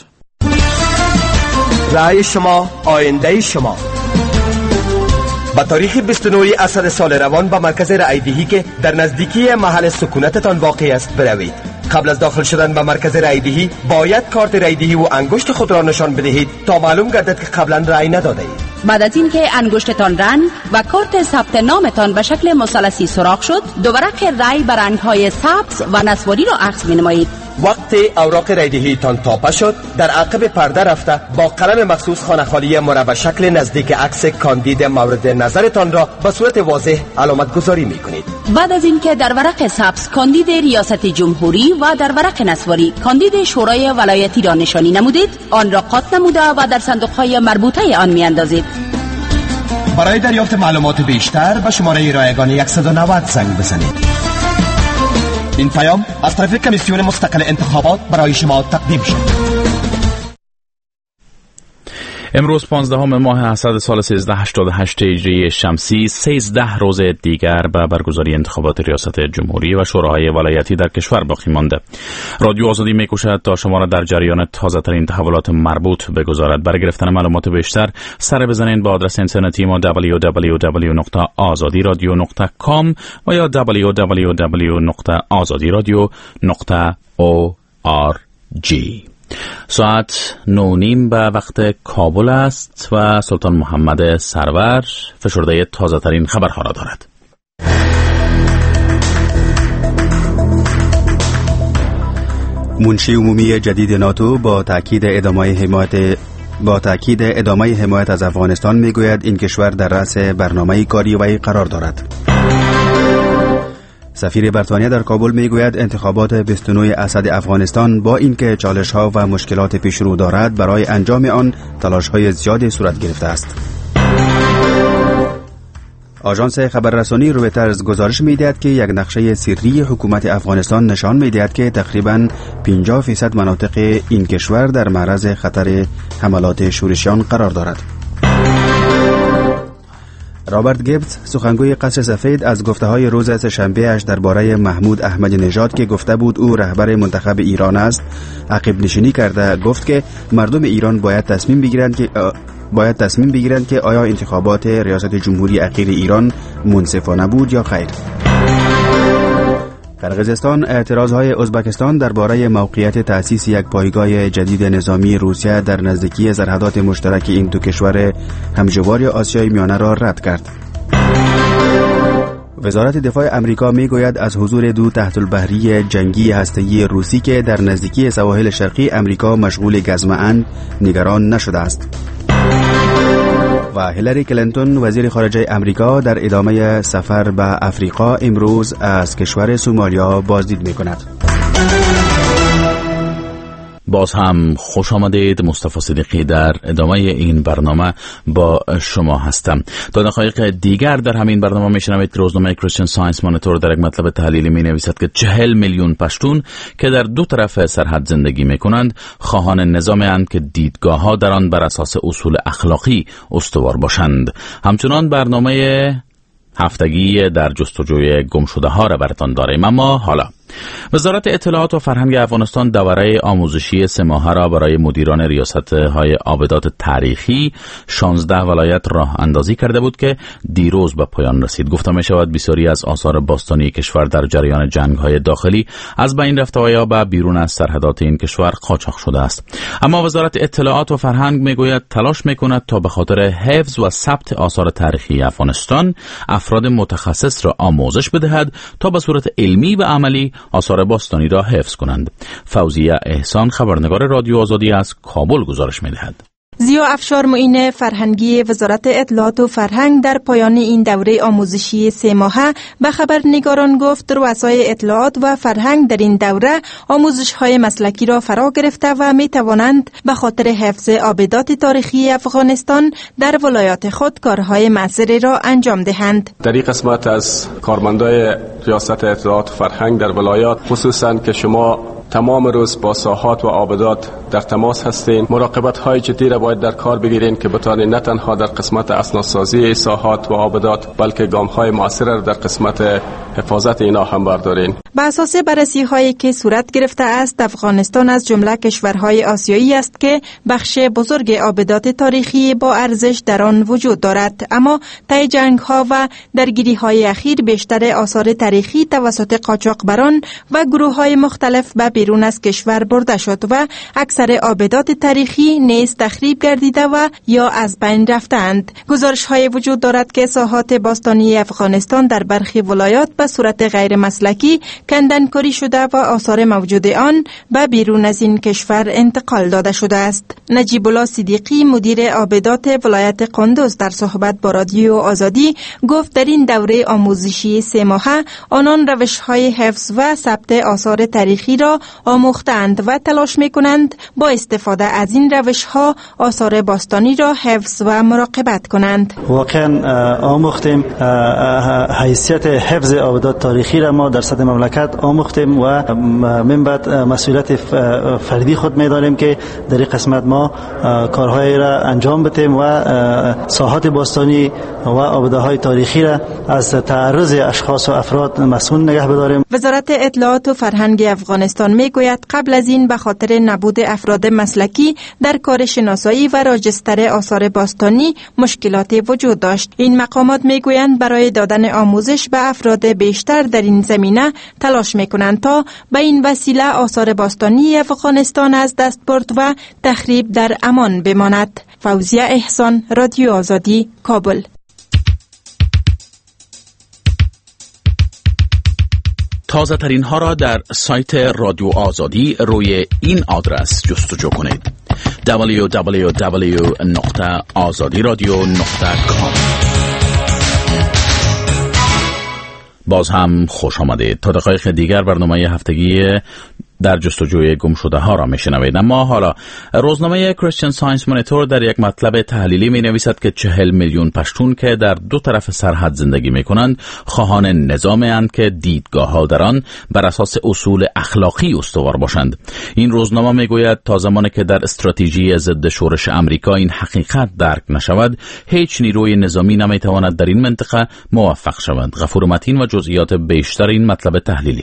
رأی شما، آینده شما. با تاریخ بیست و نه اسد سال روان به مرکز رایدهی که در نزدیکی محل سکونتتان واقع است بروید. قبل از داخل شدن به مرکز رایدهی باید کارت رایدهی و انگشت خود را نشان بدهید تا معلوم گردد که قبلا رای نداده اید. بعد از اینکه انگشتتان رنگ و کارت ثبت نامتان به شکل مثلثی سوراخ شد، دو ورق رای به رنگ‌های سبز و نصواری را عکس می‌نمایید. وقتی اوراق رایدهی تان تاپه شد، در عقب پرده رفته با قلم مخصوص خانه‌خالی مربع شکل نزدیک عکس کاندید مورد نظرتان را به صورت واضح علامت گذاری می کنید. بعد از اینکه در ورق سبز کاندید ریاست جمهوری و در ورق نصواری کاندید شورای ولایتی را نشانی نمودید، آن را قاط نموده و در صندوق‌های مربوطه آن می‌اندازید. برای دریافت معلومات بیشتر به شماره رایگان صد و نود زنگ بزنید. این پیام از طرف کمیسیون مستقل انتخابات برای شما تقدیم شد. امروز پانزدهم ماه اسد سال سیزده هشتاد و هشت هجری شمسی، سیزده روز دیگر به برگزاری انتخابات ریاست جمهوری و شوراهای ولایتی در کشور باقی مانده. رادیو آزادی می‌کوشد تا شما را در جریان تازه‌ترین تحولات مربوط بگذارد. برای گرفتن معلومات بیشتر سر بزنید به آدرس اینترنتی ما دبلیو دبلیو دبلیو دات آزادی رادیو دات کام و یا دبلیو دبلیو دبلیو دات آزادی رادیو دات او آر جی. ساعت نو نیم به وقت کابل است و سلطان محمد سرور فشرده تازه ترین خبرها را دارد. منشی عمومی جدید ناتو با تاکید ادامه حمایت با تاکید ادامه حمایت از افغانستان میگوید این کشور در رأس برنامه کاری وی قرار دارد. سفیر بریتانیا در کابل میگوید انتخابات بیست و نه اسد افغانستان با اینکه چالش‌ها و مشکلات پیش رو دارد، برای انجام آن تلاش‌های زیادی صورت گرفته است. آژانس خبررسانی رویترز گزارش می‌دهد که یک نقشه سری حکومت افغانستان نشان می‌دهد که تقریباً پنجاه درصد مناطق این کشور در معرض خطر حملات شورشیان قرار دارد. رابرت گیبز، سخنگوی قصر سفید، از گفته‌های روز سه‌شنبه اش درباره محمود احمدی نژاد که گفته بود او رهبر منتخب ایران است، عقب نشینی کرده گفت که مردم ایران باید تصمیم بگیرند که باید تصمیم بگیرند که آیا انتخابات ریاست جمهوری اخیر ایران منصفانه بود یا خیر. قرقیزستان، اعتراضهای ازبکستان درباره موقعیت تأسیس یک پایگاه جدید نظامی روسیه در نزدیکی سرحدات مشترک این دو کشور همجوار آسیای میانه را رد کرد. وزارت دفاع امریکا میگوید از حضور دو تحت البحری جنگی هسته‌ای روسی که در نزدیکی سواحل شرقی امریکا مشغول گزمه‌اند نگران نشده است. و هیلاری کلینتون، وزیر خارجه امریکا، در ادامه سفر به افریقا امروز از کشور سومالیا بازدید می‌کند. باز هم خوش آمدید. مصطفی صدیقی در ادامه این برنامه با شما هستم. تا دقایق دیگر در همین برنامه میشنوید روزنامه کریستین ساینس مانیتور در یک مطلب تحلیلی می نویسد که چهل میلیون پشتون که در دو طرف سرحد زندگی می کنند خواهان نظامی اند که دیدگاه ها در آن بر اساس اصول اخلاقی استوار باشند. همچنان برنامه هفتگی در جستجوی گمشده ها را براتان داریم. اما حالا وزارت اطلاعات و فرهنگ افغانستان دوره آموزشی سه ماهه را برای مدیران ریاست‌های آبدات تاریخی شانزده ولایت راه اندازی کرده بود که دیروز به پایان رسید. گفته می شود بسیاری از آثار باستانی کشور در جریان جنگ‌های داخلی از بین رفته و یا به بیرون از سرحدات این کشور قاچاق شده است. اما وزارت اطلاعات و فرهنگ میگوید تلاش میکند تا به خاطر حفظ و ثبت آثار تاریخی افغانستان افراد متخصص را آموزش بدهد تا به صورت علمی و عملی آثار باستانی را حفظ کنند. فوزیه احسان، خبرنگار رادیو آزادی از کابل گزارش می‌دهد. ضیا افشار معین فرهنگی وزارت اطلاعات و فرهنگ در پایان این دوره آموزشی سه ماهه به خبرنگاران گفت رؤسای اطلاعات و فرهنگ در این دوره آموزش‌های مسلکی را فرا گرفته و می‌توانند به خاطر حفظ آبدات تاریخی افغانستان در ولایات خود کارهای مؤثری را انجام دهند. در این قسمت از کارمندای ریاست اطلاعات و فرهنگ در ولایات، خصوصاً که شما تمام روز با ساحات و آبدات در تماس هستین، مراقبت های جدی را باید در کار بگیرین که بتانین نه تنها در قسمت اسنادسازی ساحات و آبدات بلکه گام های مؤثر را در قسمت حفاظت اینا هم بردارین. بر اساس بررسی هایی که صورت گرفته است، افغانستان از جمله کشورهای آسیایی است که بخش بزرگ آبدات تاریخی با ارزش در آن وجود دارد، اما طی جنگ ها و درگیری های اخیر بیشتر آثار تاریخی توسط قاچاقبران و گروه های مختلف به بیرون از کشور برده شد و اکثر اکثر آبدات تاریخی نیز تخریب گردیده و یا از بین رفتند. گزارش های وجود دارد که ساحات باستانی افغانستان در برخی ولایات به صورت غیر مسلکی کندنکاری شده و آثار موجود آن به بیرون از این کشور انتقال داده شده است. نجیب الله صدیقی مدیر آبدات ولایت قندوز در صحبت با رادیو آزادی گفت در این دوره آموزشی سه ماهه آنان روش های حفظ و ثبت آثار تاریخی را آموختند و تلاش می کنند با استفاده از این روش ها آثار باستانی را حفظ و مراقبت کنند. واقعا آموختیم حیثیت حفظ آبدات تاریخی را ما در سطح مملکت آموختیم و من بعد مسئولیت فردی خود می داریم که در این قسمت ما کارهای را انجام بدیم و ساحات باستانی و آبده‌های تاریخی را از تعرض اشخاص و افراد مسئول نگه بداریم. وزارت اطلاعات و فرهنگ افغانستان میگوید قبل از این به خاطر نبود افراد مسلکی در کار شناسایی و راجستر آثار باستانی مشکلات وجود داشت. این مقامات میگویند برای دادن آموزش به افراد بیشتر در این زمینه تلاش میکنند تا به این وسیله آثار باستانی افغانستان از دست برد و تخریب در امان بماند. فوزیه احسان، رادیو آزادی، کابل. تازه ترین ها را در سایت رادیو آزادی روی این آدرس جستجو کنید: دبلیو دبلیو دبلیو نقطه آزادی رادیو نقطه کام. باز هم خوش آمدید. تا دقایق دیگر برنامه هفتگی در جستجوی گم شده ها را میشنوید. اما حالا روزنامه کریستین ساینس مانیتور در یک مطلب تحلیلی می نویسد که چهل میلیون پشتون که در دو طرف سرحد زندگی می کنند خواهان نظامی اند که دیدگاه ها در آن بر اساس اصول اخلاقی استوار باشند. این روزنامه می گوید تا زمانی که در استراتژی ضد شورش امریکا این حقیقت درک نشود، هیچ نیروی نظامی نمی تواند در این منطقه موفق شود. غفور متین و جزئیات بیشتر این مطلب تحلیلی.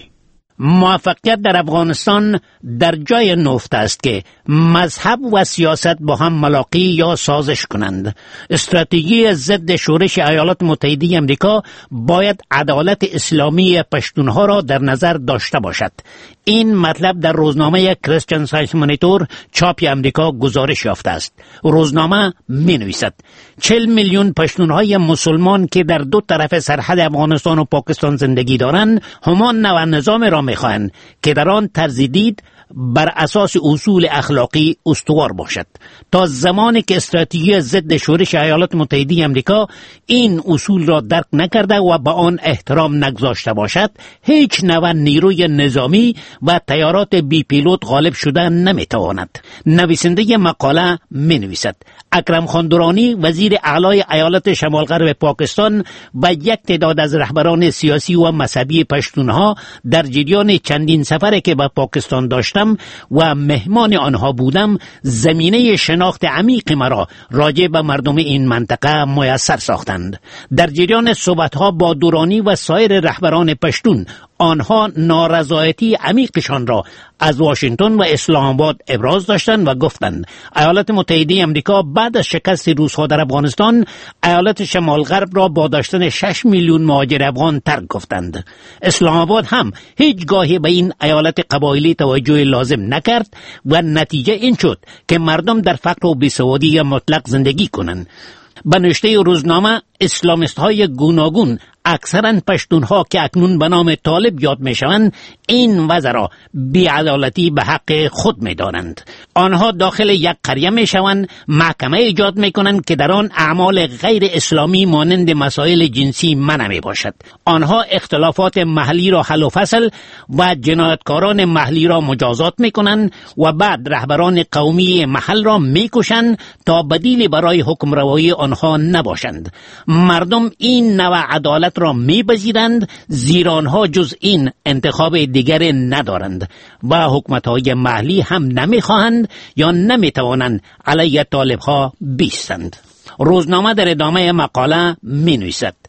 موفقیت در افغانستان در جای نفت است که مذهب و سیاست با هم ملاقی یا سازش کنند. استراتژی ضد شورش ایالات متحده آمریکا باید عدالت اسلامی پشتونها را در نظر داشته باشد. این مطلب در روزنامه کریستین ساینس مانیتور چاپ آمریکا گزارش یافته است. روزنامه می نویسد چهل میلیون پشتونهای مسلمان که در دو طرف سرحد افغانستان و پاکستان زندگی دارند همان نوع نظام را می خواهند که در آن طرز دید بر اساس اصول اخلاقی استوار باشد. تا زمانی که استراتژی ضد شورش ایالات متحده آمریکا این اصول را درک نکرده و به آن احترام نگذاشته باشد، هیچ نوع نیروی نظامی و طیارات بی پیلوت غالب شده نمیتواند. نویسنده مقاله می نویسد اکرم خان درانی وزیر اعلی ایالات شمال غرب پاکستان و یک تعداد از رهبران سیاسی و مذهبی پشتونها در جریان چندین سفری که به پاکستان داشتند و مهمان آنها بودم زمینه شناخت عمیق مرا راجع به مردم این منطقه میسر ساختند. در جریان صحبت‌ها با درانی و سایر رهبران پشتون آنها نارضایتی عمیقشان را از واشنگتن و اسلام آباد ابراز داشتند و گفتند ایالات متحده آمریکا بعد از شکست روس‌ها در افغانستان ایالات شمال غرب را با داشتن شش میلیون مهاجر افغان ترک گفتند. اسلام آباد هم هیچ گاهی به این ایالات قبایلی توجه لازم نکرد و نتیجه این شد که مردم در فقر و بیسوادی مطلق زندگی کنند. به نوشته روزنامه اسلامیست های گوناگون اکثرا پشتونها که اکنون به نام طالب یاد می شوند این وضع را بی‌عدالتی به حق خود می دانند. آنها داخل یک قریه می شوند، محکمه ایجاد می کنند که در آن اعمال غیر اسلامی مانند مسائل جنسی منع می باشد. آنها اختلافات محلی را حل و فصل و جنایتکاران محلی را مجازات می کنند و بعد رهبران قومی محل را می کشند تا بدیلی برای حکم روایی آنها نباشند. مردم این نوع عدالت را می‌پذیرند زیرا آنها جز این انتخاب دیگر ندارند و حکومت‌های محلی هم نمی‌خواهند یا نمی‌توانند علیه طالب‌ها بیستند. روزنامه در ادامه مقاله می‌نویسد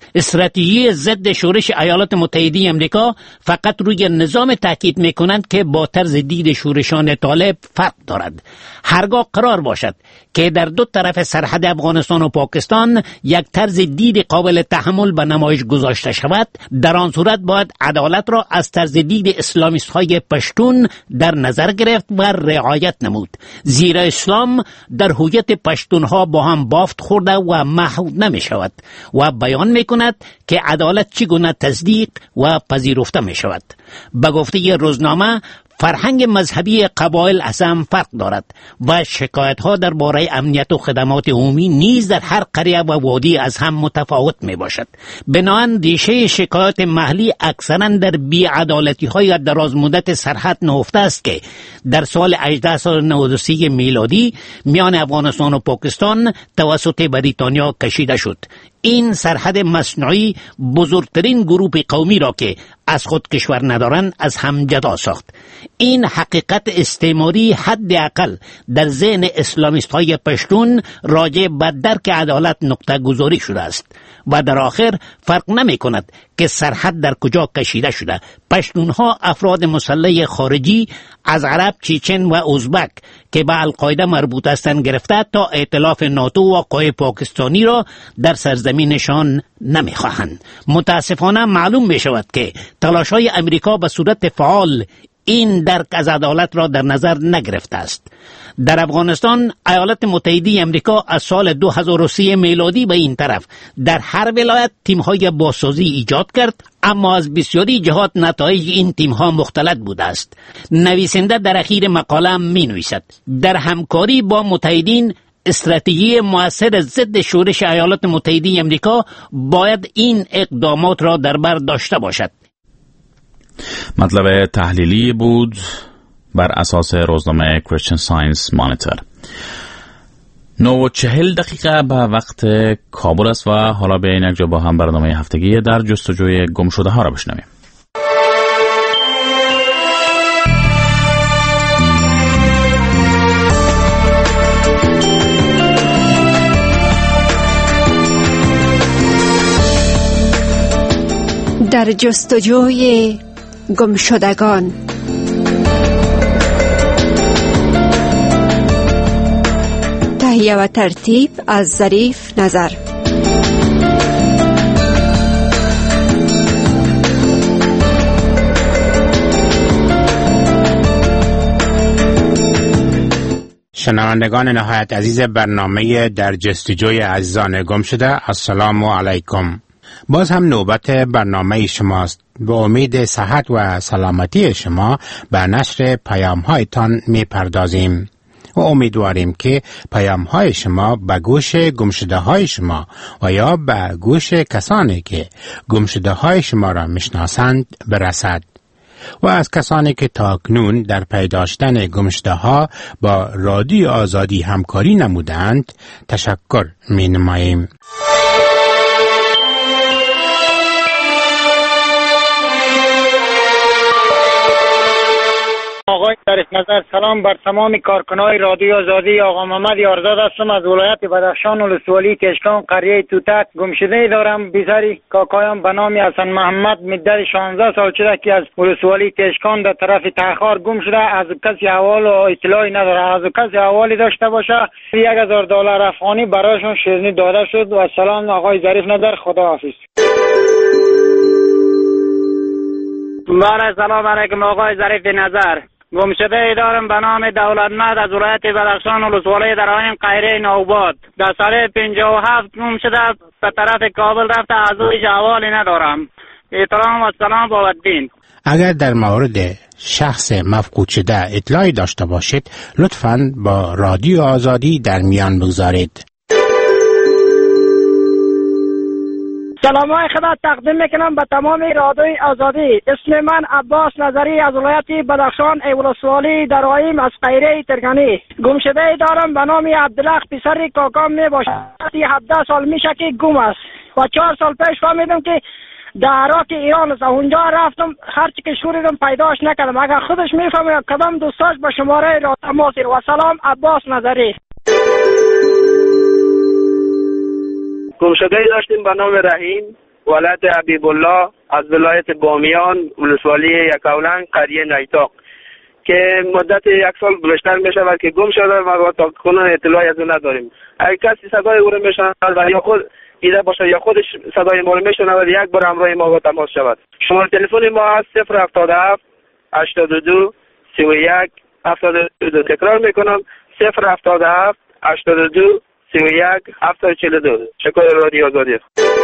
استراتژی ضد شورش ایالات متحده آمریکا فقط روی نظام تاکید میکنند که با طرز دید شورشان طالب فرق دارد. هرگاه قرار باشد که در دو طرف سرحد افغانستان و پاکستان یک طرز دید قابل تحمل به نمایش گذاشته شود، در آن صورت باید عدالت را از طرز دید اسلامیست های پشتون در نظر گرفت و رعایت نمود، زیرا اسلام در هویت پشتون ها با هم بافت خورده و محو نمی شود و بیان می کند که عدالت چگونه تصدیق و پذیرفته می شود. به گفته روزنامه، فرهنگ مذهبی قبایل از هم فرق دارد و شکایت ها درباره امنیت و خدمات عمومی نیز در هر قریه و وادی از هم متفاوت می باشد. بنابراین ریشه شکایات محلی اکثرا در بی‌عدالتی های دراز مدت سرحد نهفته است که در سال هجده نود و سه میلادی میان افغانستان و پاکستان توسط بریتانیا کشیده شد. این سرحد مصنوعی بزرگترین گروه قومی را که از خود کشور ندارند از هم جدا ساخت. این حقیقت استعماری حداقل در ذهن اسلامیست های پشتون راجع به درک عدالت نقطه گذاری شده است و در آخر فرق نمی کند که سرحد در کجا کشیده شده. پشتون ها افراد مسلح خارجی از عرب، چیچن و ازبک که به القاعده مربوط هستند گرفته تا ائتلاف ناتو و قوای پاکستانی را در سرزمینشان نمیخواهند. متاسفانه معلوم می شود که تلاش های امریکا به صورت فعال این درک از عدالت را در نظر نگرفته است. در افغانستان ایالات متحده آمریکا از سال دو هزار و سه میلادی به این طرف در هر ولایت تیم‌های بازسازی ایجاد کرد، اما از بسیاری جهات نتایج این تیم‌ها مختلط بوده است. نویسنده در اخیر مقاله می نویسد در همکاری با متحدین استراتژی مؤثر ضد شورش ایالات متحده آمریکا باید این اقدامات را در بر داشته باشد. مطلب تحلیلی بود بر اساس روزنامه کریستین ساینس مانیتور. نو و چهل دقیقه به وقت کابل است و حالا به این یک جا با هم برنامه هفتگی در جستجوی گم شده ها را بشنویم. در جستجوی گمشدگان. تهیه و ترتیب از ظریف نظر. شنوندگان نهایت عزیز برنامه در جستجوی عزیزان گم شده، السلام علیکم. باز هم نوبت برنامه شماست. به امید صحت و سلامتی شما به نشر پیام هایتان می پردازیم و امیدواریم که پیام های شما به گوش گمشده های شما و یا به گوش کسانی که گمشده های شما را میشناسند برسد و از کسانی که تاکنون در پیداشتن گمشده ها با رادیو آزادی همکاری نمودند تشکر می نماییم. آقای ظریف نظر، سلام بر تمام کارکنای رادیو آزادی. آقا محمد یارزاد هستم از ولایت بدخشان ولسوالی کشکان قریه توتک. گمشده دارم بیزاری کاکایم به نام حسن محمد مدت شانزده سال شده که از ولسوالی کشکان در طرف تخار گم شده. از کسی احوال و اطلاعی نداره. از کسی احوالی داشته باشه یک هزار دلار افغانی برایشون شیرینی داده شد. و سلام آقای ظریف نظر، خداحافظ. بله سلام علیکم آقای ظریف نظر. گمشده دارم به نام دولتمند از ولایت بدخشان ولسوالی در آین قیره نوباد. در سال پنجاه و هفت گمشده به طرف کابل رفته، از اویش احوالی ندارم. احترام و سلام با الدین. اگر در مورد شخص مفقود شده اطلاعی داشته باشید لطفاً با رادیو آزادی در میان بگذارید. سلام های خدمت تقدیم میکنم به تمام رادیوی آزادی. اسم من عباس نظری از ولایت بدخشان ولسوالی در آیم از قیره ترگانی. گمشده دارم به نام عبدالله پسر کاکام می باشد. هفده سال میشه که گم است و چهار سال پیش فهمیدم که در عراق ایران است. اونجا رفتم هرچی که شوریدم پیداش نکردم. اگر خودش میفهمه کدام دوستاش به شماره را تماس. و سلام عباس نظری. گمشده داشتیم به نام رحیم ولد حبیب الله از ولایت بامیان ولسوالی یکاولنگ قریه نیتاق که مدت یک سال بیشتر می شود که گم شده و تا کنون اطلاعی از اون نداریم. اگر کسی صدای او را میشنود و یا خود دیده باشه یا خودش صدای ما را میشنود یک بار همراه ما با تماس شود. شماره تلفن ما است صفر هفتاد و هفت هشتاد و دو سی و یک هفتاد و دو. تکرار میکنم صفر هفتاد و هفت هشتاد و دو سی و یک هفتاد و چهل و دو. شکر رادیو آزادی.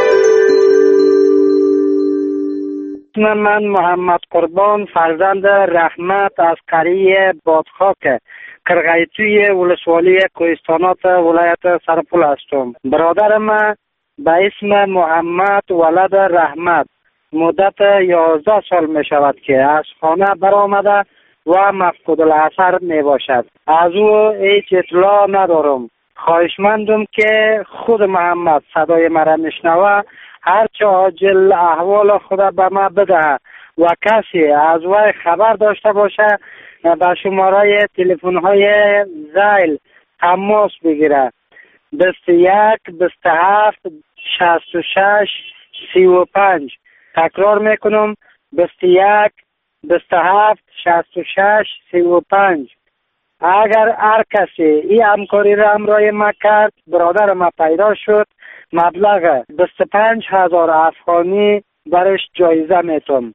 من محمد قربان فرزند رحمت از قریه بادخاک کرغیتوی ولسوالی کوهستانات ولایت سرپل هستم. برادر من به اسم محمد ولد رحمت مدت یازده سال می شود که از خانه برآمده و مفقود الاثر می باشد. از او هیچ اطلاع ندارم. خواهشمندم که خود محمد صدای مرا میشنوه هرچه عاجل احوال خود به ما بده و کسی از وی خبر داشته باشه به شماره تلفن های زیل تماس بگیره. بیست و یک بیست و هفت شصت و شش سی و پنج. تکرار میکنم بیست و یک بیست و هفت شصت و شش سی و پنج. اگر هر کسی این همکاری را همراه ما کرد برادر ما پیدا شد مبلغ بیست و پنج هزار افغانی برش جایزه میتونم.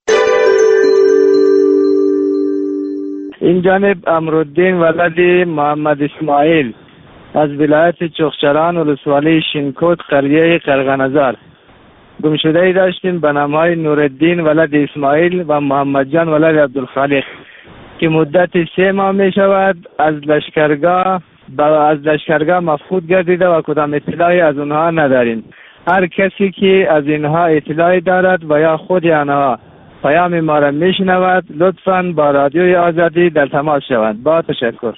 این جانب امرالدین ولد محمد اسماعیل از ولایت چخچران ولسوالی شینکوت قریه قرغنظر. گمشده‌ای داشتیم به نام‌های نورالدین ولد اسماعیل و محمد جان ولد عبدالخالق که مدت سه ماه می شود از لشکرگاه از لشکرگاه مفقود گردیده و کدام اطلاعی از اونها نداریم. هر کسی که از اینها اطلاعی دارد و یا خود آنها پیام ما را میشنود لطفاً با رادیوی آزادی در تماس شوند. با تشکر.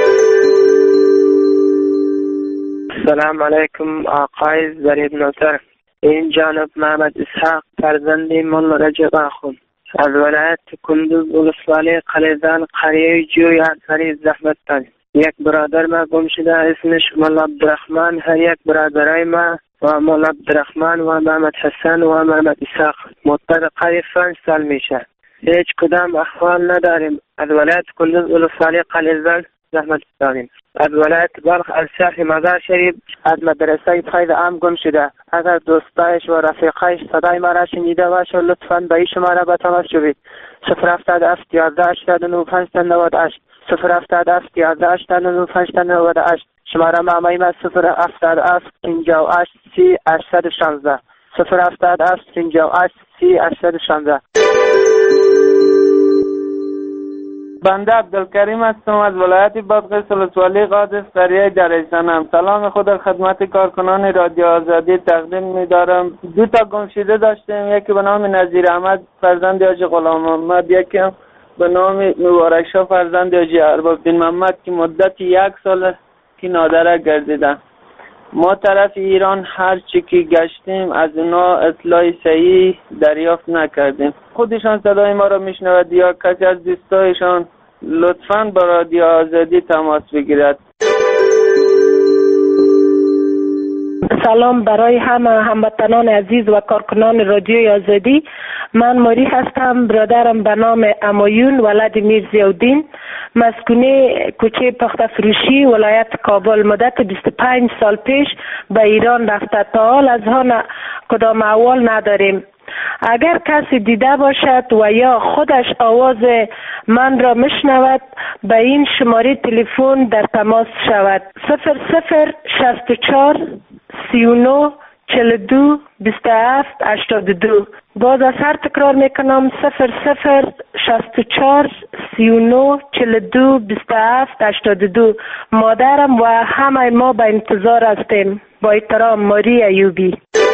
سلام علیکم آقای ضریب ناصر. این جانب محمد اسحاق فرزندی مولا رجب آخوند از ولایت کندوز ولسوالی قلیزان قریه جوی اثری زحمت داریم. یک برادر ما گم شده اسمش مولا عبدالرحمن. هر یک برادرای ما و مولا عبدالرحمن و محمد حسن و محمد اسحاق مدت قریب پنج سال میشه. هیچ کدام احوال نداریم. از ولایت کندوز ولسوالی قلیزان زحمت داریم. از ولایت بلخ از شهر مزار شریف از مدرسه فیض عام گم شده. اگر دوستایش و رفیقایش صدای ما را شنیده باشه لطفاً به این شماره به تماس شوید. صفر هفتاد و هفت یازده هشتاد و نه پنجصد و نود و هشت صفر هفتاد و هفت یازده هشتاد و نه پنجصد و نود و هشت. شماره معمایی ما صفر هفتاد و هفت پنجاه و هشت سی هشتصد و شانزده صفر هفتاد و هفت پنجاه و هشت سی هشتصد و شانزده. بنده عبدالکریم هستم از ولایت بادغیس ولسوالی قادس قریه دریچنم. سلام خود خدمت کارکنان رادیو آزادی تقدیم می‌دارم. دو تا گمشده داشتیم، یکی به نام نظیر احمد فرزند حاجی غلام محمد، یکی هم به نام مبارک شاه فرزند حاجی ارباب بن محمد که مدت یک سال که نادره گردیدن. ما طرف ایران هر چی که گشتیم از اونا اطلاع صحیح دریافت نکردیم. خودشان صدای ما را میشنود یا کسی از دوستایشان لطفاً با رادیو آزادی تماس بگیرد. سلام برای همه هموطنان عزیز و کارکنان رادیوی آزادی. من ماری هستم. برادرم به نام امایون ولد میر ضیاءالدین مسکونه کوچه پخت فروشی ولایت کابل مدت بیست و پنج سال پیش به ایران رفته. تا حال از آن کدام احوال نداریم. اگر کسی دیده باشد و یا خودش آواز من را مشنود به این شماره تلفن در تماس شود. صفر صفر شصت و چهار سی و نه چهل و دو بیست و هفت هشتاد و دو. باز از هر تکرار میکنم صفر صفر شصت و چهار سی و نه چهل و دو بیست و هفت هشتاد و دو. مادرم و همه ما به انتظار هستیم. با احترام ماری ایوبی.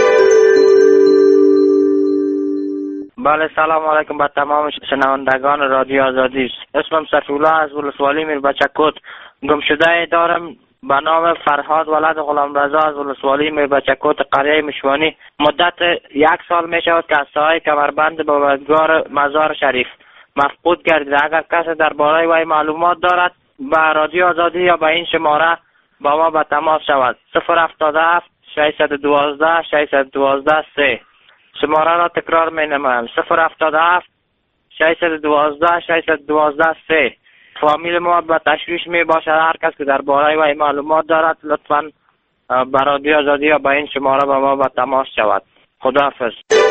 بله سلام علیکم به تمام شنوندگان رادیو آزادی. اسمم صفی‌الله از ولسوالی میر بچکوت. گمشده دارم به نام فرهاد ولد غلام رضا از ولسوالی میر بچکوت قریه مشوانی. مدت یک سال می شود که از ساحه کمربند بابتگار مزار شریف مفقود گردیده. اگر کسی درباره وی معلومات دارد به رادیو آزادی یا به این شماره با ما به تماس شود. صفر هفتاد و هفت ششصد و دوازده ششصد و دوازده سه شماره را تکرار می نمایم: صفر هفتاد و هفت ششصد و دوازده ششصد و دوازده سه. فامیل ما به تشویش می باشد. هر کس که درباره وی معلومات دارد لطفاً به رادیو آزادی یا به این شماره با ما به تماس شود. خداحافظ.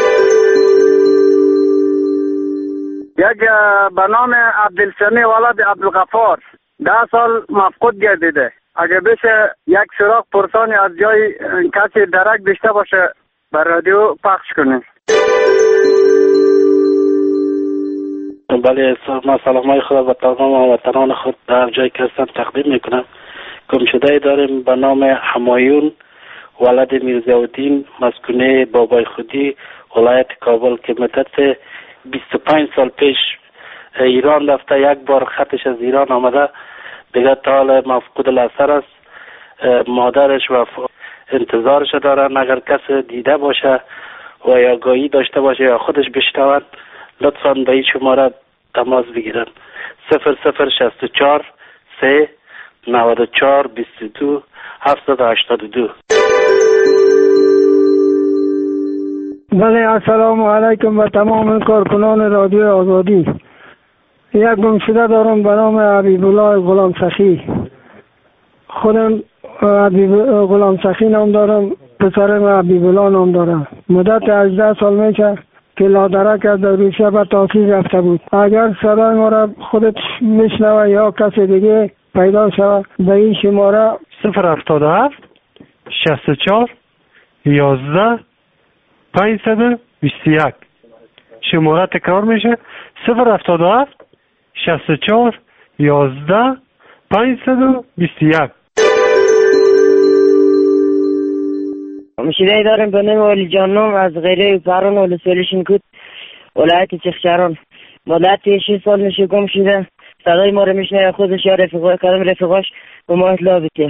یک به نام عبدالسمی ولد عبدالغفار ده سال مفقود گردیده. اگه بشه یک سراغ پرسانی از جای کسی درک داشته باشه بر رادیو پخش کنیم. بله، ما سلامای خود به تمام وطنان خود در جای که هستند تقدیم میکنم. گمشده داریم به نام همایون ولد میرزاالدین مسکونه بابای خودی ولایت کابل که مدت بیست و پنج سال پیش ایران رفته. یک بار خطش از ایران آمده، دیگه تا حال مفقود الاثر است. مادرش و انتظارش دارن اگر کس دیده باشه و یا آگاهی داشته باشه یا خودش بشنود لطفاً به این شماره تماس بگیرن: صفر صفر شصت و چهار سه نود و چهار بیست و دو هفتصد و هشتاد و دو. بله، السلام علیکم به تمام کارکنان رادیو آزادی. یک گمشده دارم به نام حبیب الله غلام سخی. خودم حبیب غلام سخی نام دارم، پسرم حبیب الله نام دارم. مدت هجده سال میشه که لادرک از روسیه به تحصیل رفته بود. اگر صدای ما را خودت میشنوه یا کسی دیگه پیدا شوه به این شماره صفر هفتاد و هفت شصت و چهار یازده پانصد و بیست و یک. شماره تکرار میشه: صفر هفتاد و هفت شصت و چهار یازده پانصد و بیست و یک. مشیده داریم به نام ولی جانم از غیره پران ولسوالی شنکوت ولایت چخشران. مدت شش سال میشه گم شده. صدای ما رو میشنه خودش یا رفیقای کدام رفیقاش به ما اطلاع بده.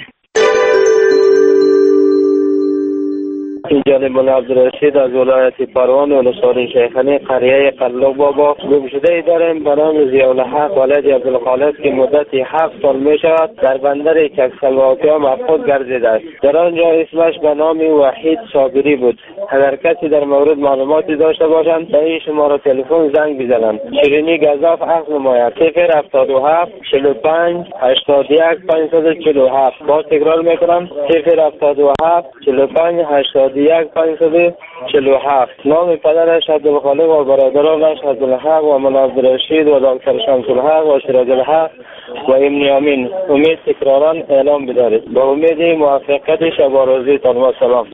این جانب مولا عبدالرشید از ولایت پروان ولسوالی شیخانی قریه قلوب بابا. گمشده داریم به نام ضیاءالحق ولد عبدالخالق که مدت هفت سال می شود در بندر ککسلواکه مفقود گردیده است. در آنجا اسمش به نام وحید صابری بود. اگر کسی در مورد معلوماتی داشته باشند به این شماره تلفن زنگ بزنند. شیرینی گزاف عقد نماید: صفر هفتاد و هفت چهل و پنج هشتاد و یک پانصد و چهل و هفت. باز تکرار میکنم: صفر هفتاد و هفت چهل و پنج هشتاد و یک پانصد و چهل و هفت. نام پدرش عبدالخالق و برادرانش عبدالحق و مولا عبدالرشید و دکتر شمس‌الحق و سراج الحق و ابن یامین. امید تکرارا اعلام بدارید. با امید موفقیت شب و روزیتان و سلام.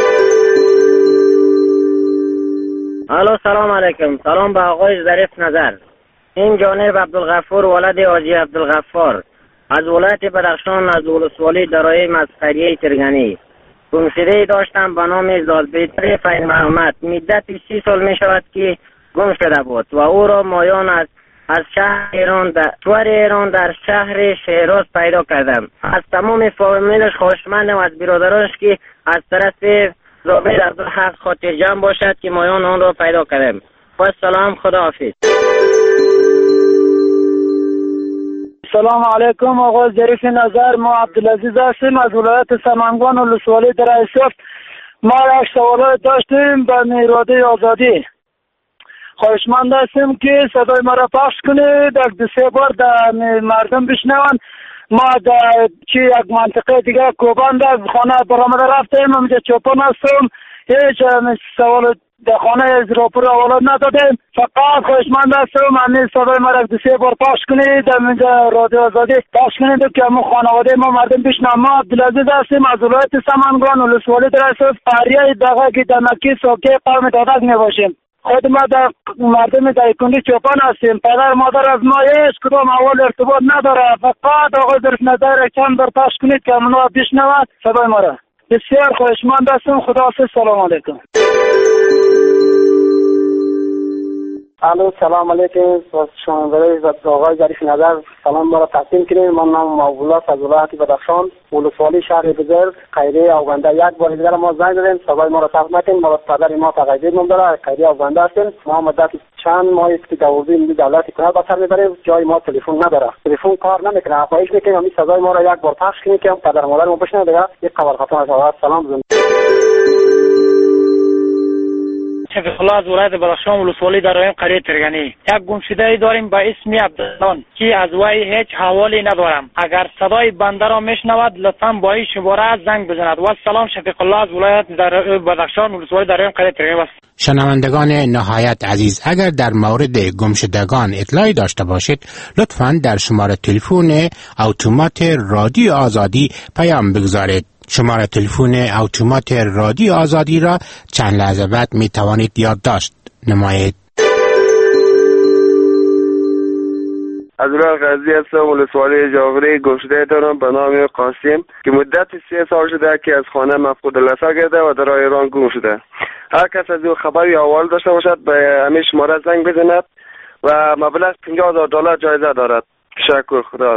الو، سلام علیکم. سلام به آقای ظریف نظر. این جانب عبدالغفور ولد حاجی عبدالغفار از ولایت بدخشان از ولسوالی درای مسخریه ترگنی. گمشده داشتم به نام زادبیتر فین محمد. مدت سی سال می شود که گم شده بود و او را مایان از از شهر ایران در شهر ایران در شهر شیراز پیدا کردم. از تمام فامیلش خواهشمندم از برادرانش که از طرف زابیر عبدالحق خاطر جمع باشد که مایان آن را پیدا کردم. با سلام، خداحافظ. سلام علیکم آقای ظریف نظر. ما عبدالعزیز هستیم از ولایت سمنگان و ولسوالی در سفت. ما یک سوالات داشتیم به رادیو آزادی. خواهشمند هستیم که صدای ما را پخش کنید در دو سه بار در مردم بشنوند. ما در چی یک منطقه دیگه کوبان در خانه برآمده رفتیم. اونجا چوپان هستم. هیچ سوال در خانه از راپور اولاد ندادیم. فقط خواهشمند هستم همین صدای ما را دو سه بار پخش کنید در اینجا رادیو آزادی پخش کنید که ما خانواده ما مردم بشنویم. ما عبدالعزیز هستیم از ولایت سمنگان و ولسوالی درسف قریه دغه که در مکی سوکه قوم دادک میباشیم. خود ما در مردم دایکندی چوپان هستیم. پدر مادر از ما هیچ کدام اول ارتباط نداره. فقط آقای ظریف نظر چند بار پخش کنید که منو بشنوند صدای ما را. بسیار خواهشمند هستم. خداحافظ. سلام علیکم. الو، سلام علیکم. شما برای آقای ظریف نظر سلام ما را تقدیم کنیم. من نام مولا از ولایت بدخشان ولسوالی شهر بزرگ قیره اوگنده. یک بار دیگر ما زنگ زدیم صدای ما را تقدیم کنیم. ما پدر ما تقدیم نام داره قیره اوگنده هستیم. ما مدت چند ماهی که داوودی دولت کنار با سر میبریم. جای ما تلفن نداره. تلفن کار نمیکنه. خواهش میکنیم همین صدای ما را یک بار پخش کنیم که پدر مادر ما بشنوه دیگه یک قبل خطا نشه. سلام. شفیق الله از ولایت بدخشان ولسوالی در رایم قریه ترگنی. یک گمشده داریم با اسم عبدالله که از وی هیچ حوالی ندارم. اگر صدای بنده را میشنود لطفاً با این شماره زنگ بزند. و سلام، شفیق الله از ولایت در بدخشان ولسوالی در رایم قریه ترگنی. شنوندگان نهایت عزیز، اگر در مورد گمشدگان اطلاعی داشته باشید لطفاً در شماره تلفن اتومات رادیو آزادی پیام بگذارید. شماره تلفن اتومات رادیو آزادی را چند لحظه بعد می توانید یادداشت نمایید. از راه غزی هستم، ولسوالی جاغری. گمشده دارم به نام قاسم که مدت سه سال شده که از خانه مفقود الاثر گرده و در ایران گم شده. هر کس از او خبر یا احوال داشته باشد به همین شماره زنگ بزند و مبلغ پنجاه هزار دلار جایزه دارد. تشکر. خدا.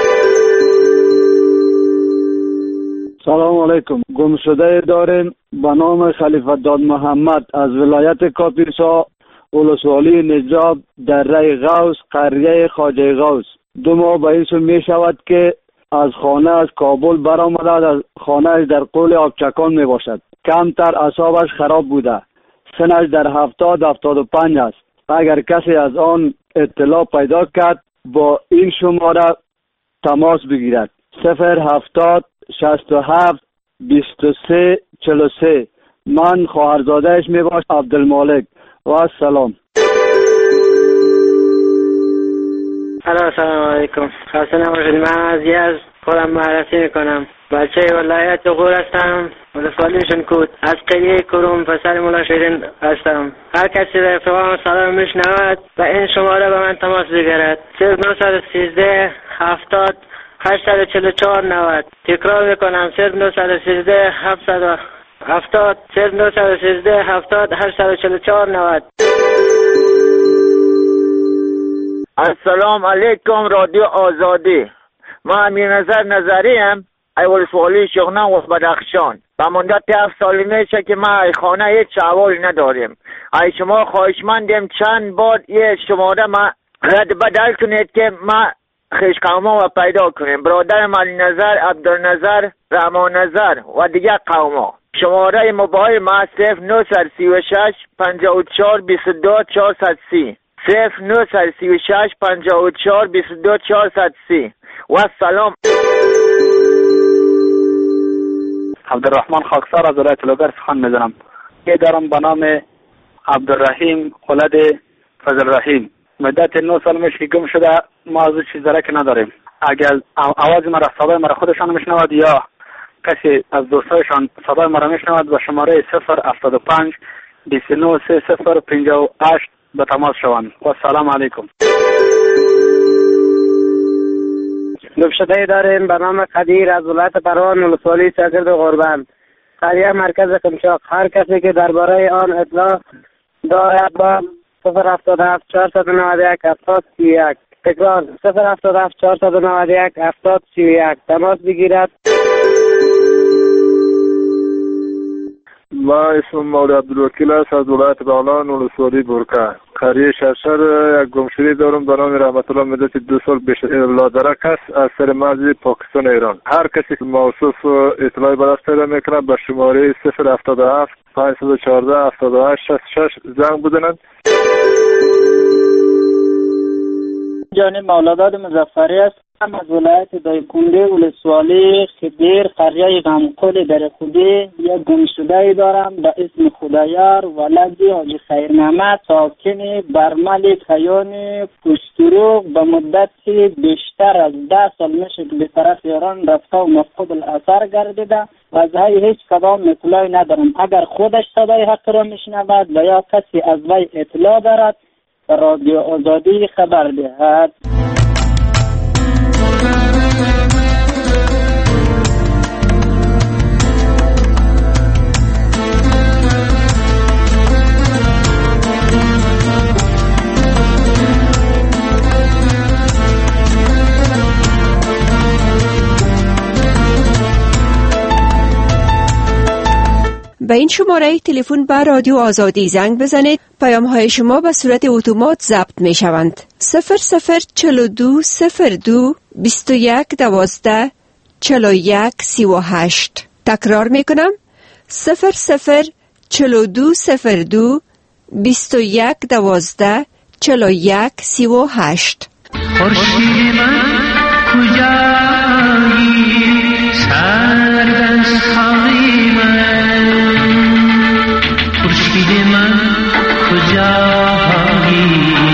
سلام علیکم. گمشده داریم به نام خلیفه داد محمد از ولایت کاپیسا، ولسوالی نجاب، دره غوث، قریه خواجه غوث. دو ماه به این سو می شود که از خانه از کابل برآمده، از خانه در قول آبچکان می باشد. کمتر اعصابش خراب بوده. سنش در هفتاد هفتاد و پنج است. اگر کسی از آن اطلاع پیدا کرد با این شماره تماس بگیرد. صفر هفتاد شصت و هفت بیست و سه چهل و سه. من خواهرزادهش می باش عبدالمالک. و سلام. سلام علیکم. خسته نباشید. من از یزد خودم معرفی میکنم. بچه ولایت غور هستم، ولسوالی شنکوت. از قریه کروم پسر مولا شیرین هستم. هر کسی رفقان سلام میشنود و این شماره به من تماس بگیرد. صفر نه یک سه هفتاد هشتصد و چهل و چهار نود. تکرار میکنم. صفر نه یک سه هفتاد هفتاد صفر نه یک سه هفتاد هشتصد و چهل و چهار نود. السلام علیکم رادیو آزادی. من امیر نظر نظریم، ای ولسوالی شغنان و بدخشان. و مدت هفت سال میشه که ما ای خانه هیچ احوالی نداریم. ای شما خواهشمندیم چند بار یه شماره ما رد بدل کنید که ما خیش قوما و پیدا کنیم. برادرم علی نظر، عبدالنظر، رحمان نظر و دیگه قوما. شماره موبایل ما صفر نه سه و شش پنجاه و چهار بیست و دو چهارصد و سی. صفر نه سه و شش پنجاه و چهار بیست و دو چهارصد و سی. و سلام. عبدالرحمن خاکسار از ولایت لوگر سخن میزنم. یه دارم به نام عبدالرحیم خلد فضل رحیم. مدت نه سال میشه که گم شده. ما از چیز درک نداریم. اگر آواز مرا صدای مرا خودشان میشنود یا کسی از دوستایشان صدای مرا میشنود به شماره صفر هفتاد و پنج بیست و نه سه صفر پنجاه و هشت به تماس شوند. و سلام علیکم. گمشده داریم به نام قدیر از ولایت پروان ولسوالی سرگرد غربند، قریه مرکز قمشاق. هر کسی که درباره آن اطلاع دارد با صفر هفتاد و هفت چهارصد و نود و یک هفتاد سی و یک. تکرار صفر هفتاد و هفت چهارصد و نود و یک هفتاد سی و یک تماس بگیرد. ما اسم مولا عبدالوکیل است از ولایت بغلان ولسوالی برکه. قریه شرشر. یک گمشده دارم به نام رحمت الله مدت دو سال بیش لادرک است از سر مرز پاکستان ایران. هر کسی که موصوف اطلاعی برای پیدا میکنه به شماره صفر هفتاد و هفت پانصد و چهارده هفتاد و هشت شصت و شش زنگ بزنند. جان مولاداد مظفری است. هم از ولایت دایکنده ولسوالی خدیر قریه غمقل در خودی. یک گمشده دارم به اسم خدایار ولدی حاجی خیرنعمت، ساکن برمل کیان کشتروغ. به مدت بیشتر از ده سال میشه که به طرف ایران رفته و مفقود الاثر گردیده و از های هیچ کدام اطلاعی ندارم. اگر خودش صدای حق را میشنود و یا کسی از وی اطلاع دارد به رادیو آزادی خبر دهد. به این شماره تلفن به رادیو آزادی زنگ بزنید. پیام های شما به صورت اتومات ضبط می شوند. صفر صفر چهل و دو صفر دو بیست و یک دوازده چهل و یک سی و هشت. تکرار می کنم. صفر صفر چهل و دو صفر دو بیست و یک دوازده چلو یک سی و هشت. خورشید من کجایی سردستانی من، خورشید من کجایی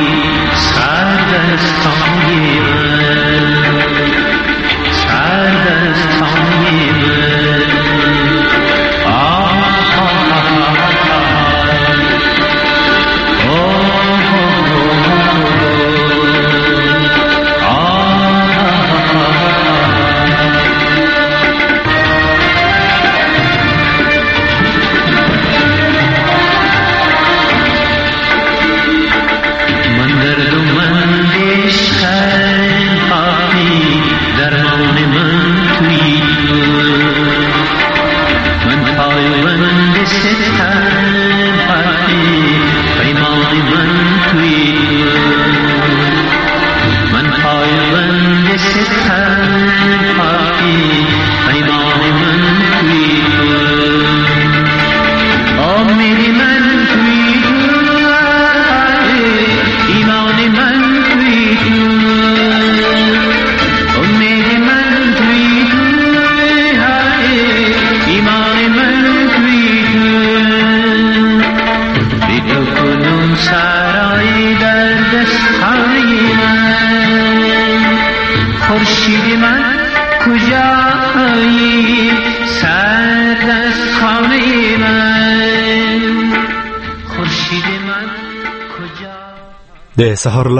سردستانی من، سردستانی من. آه آه ده سهار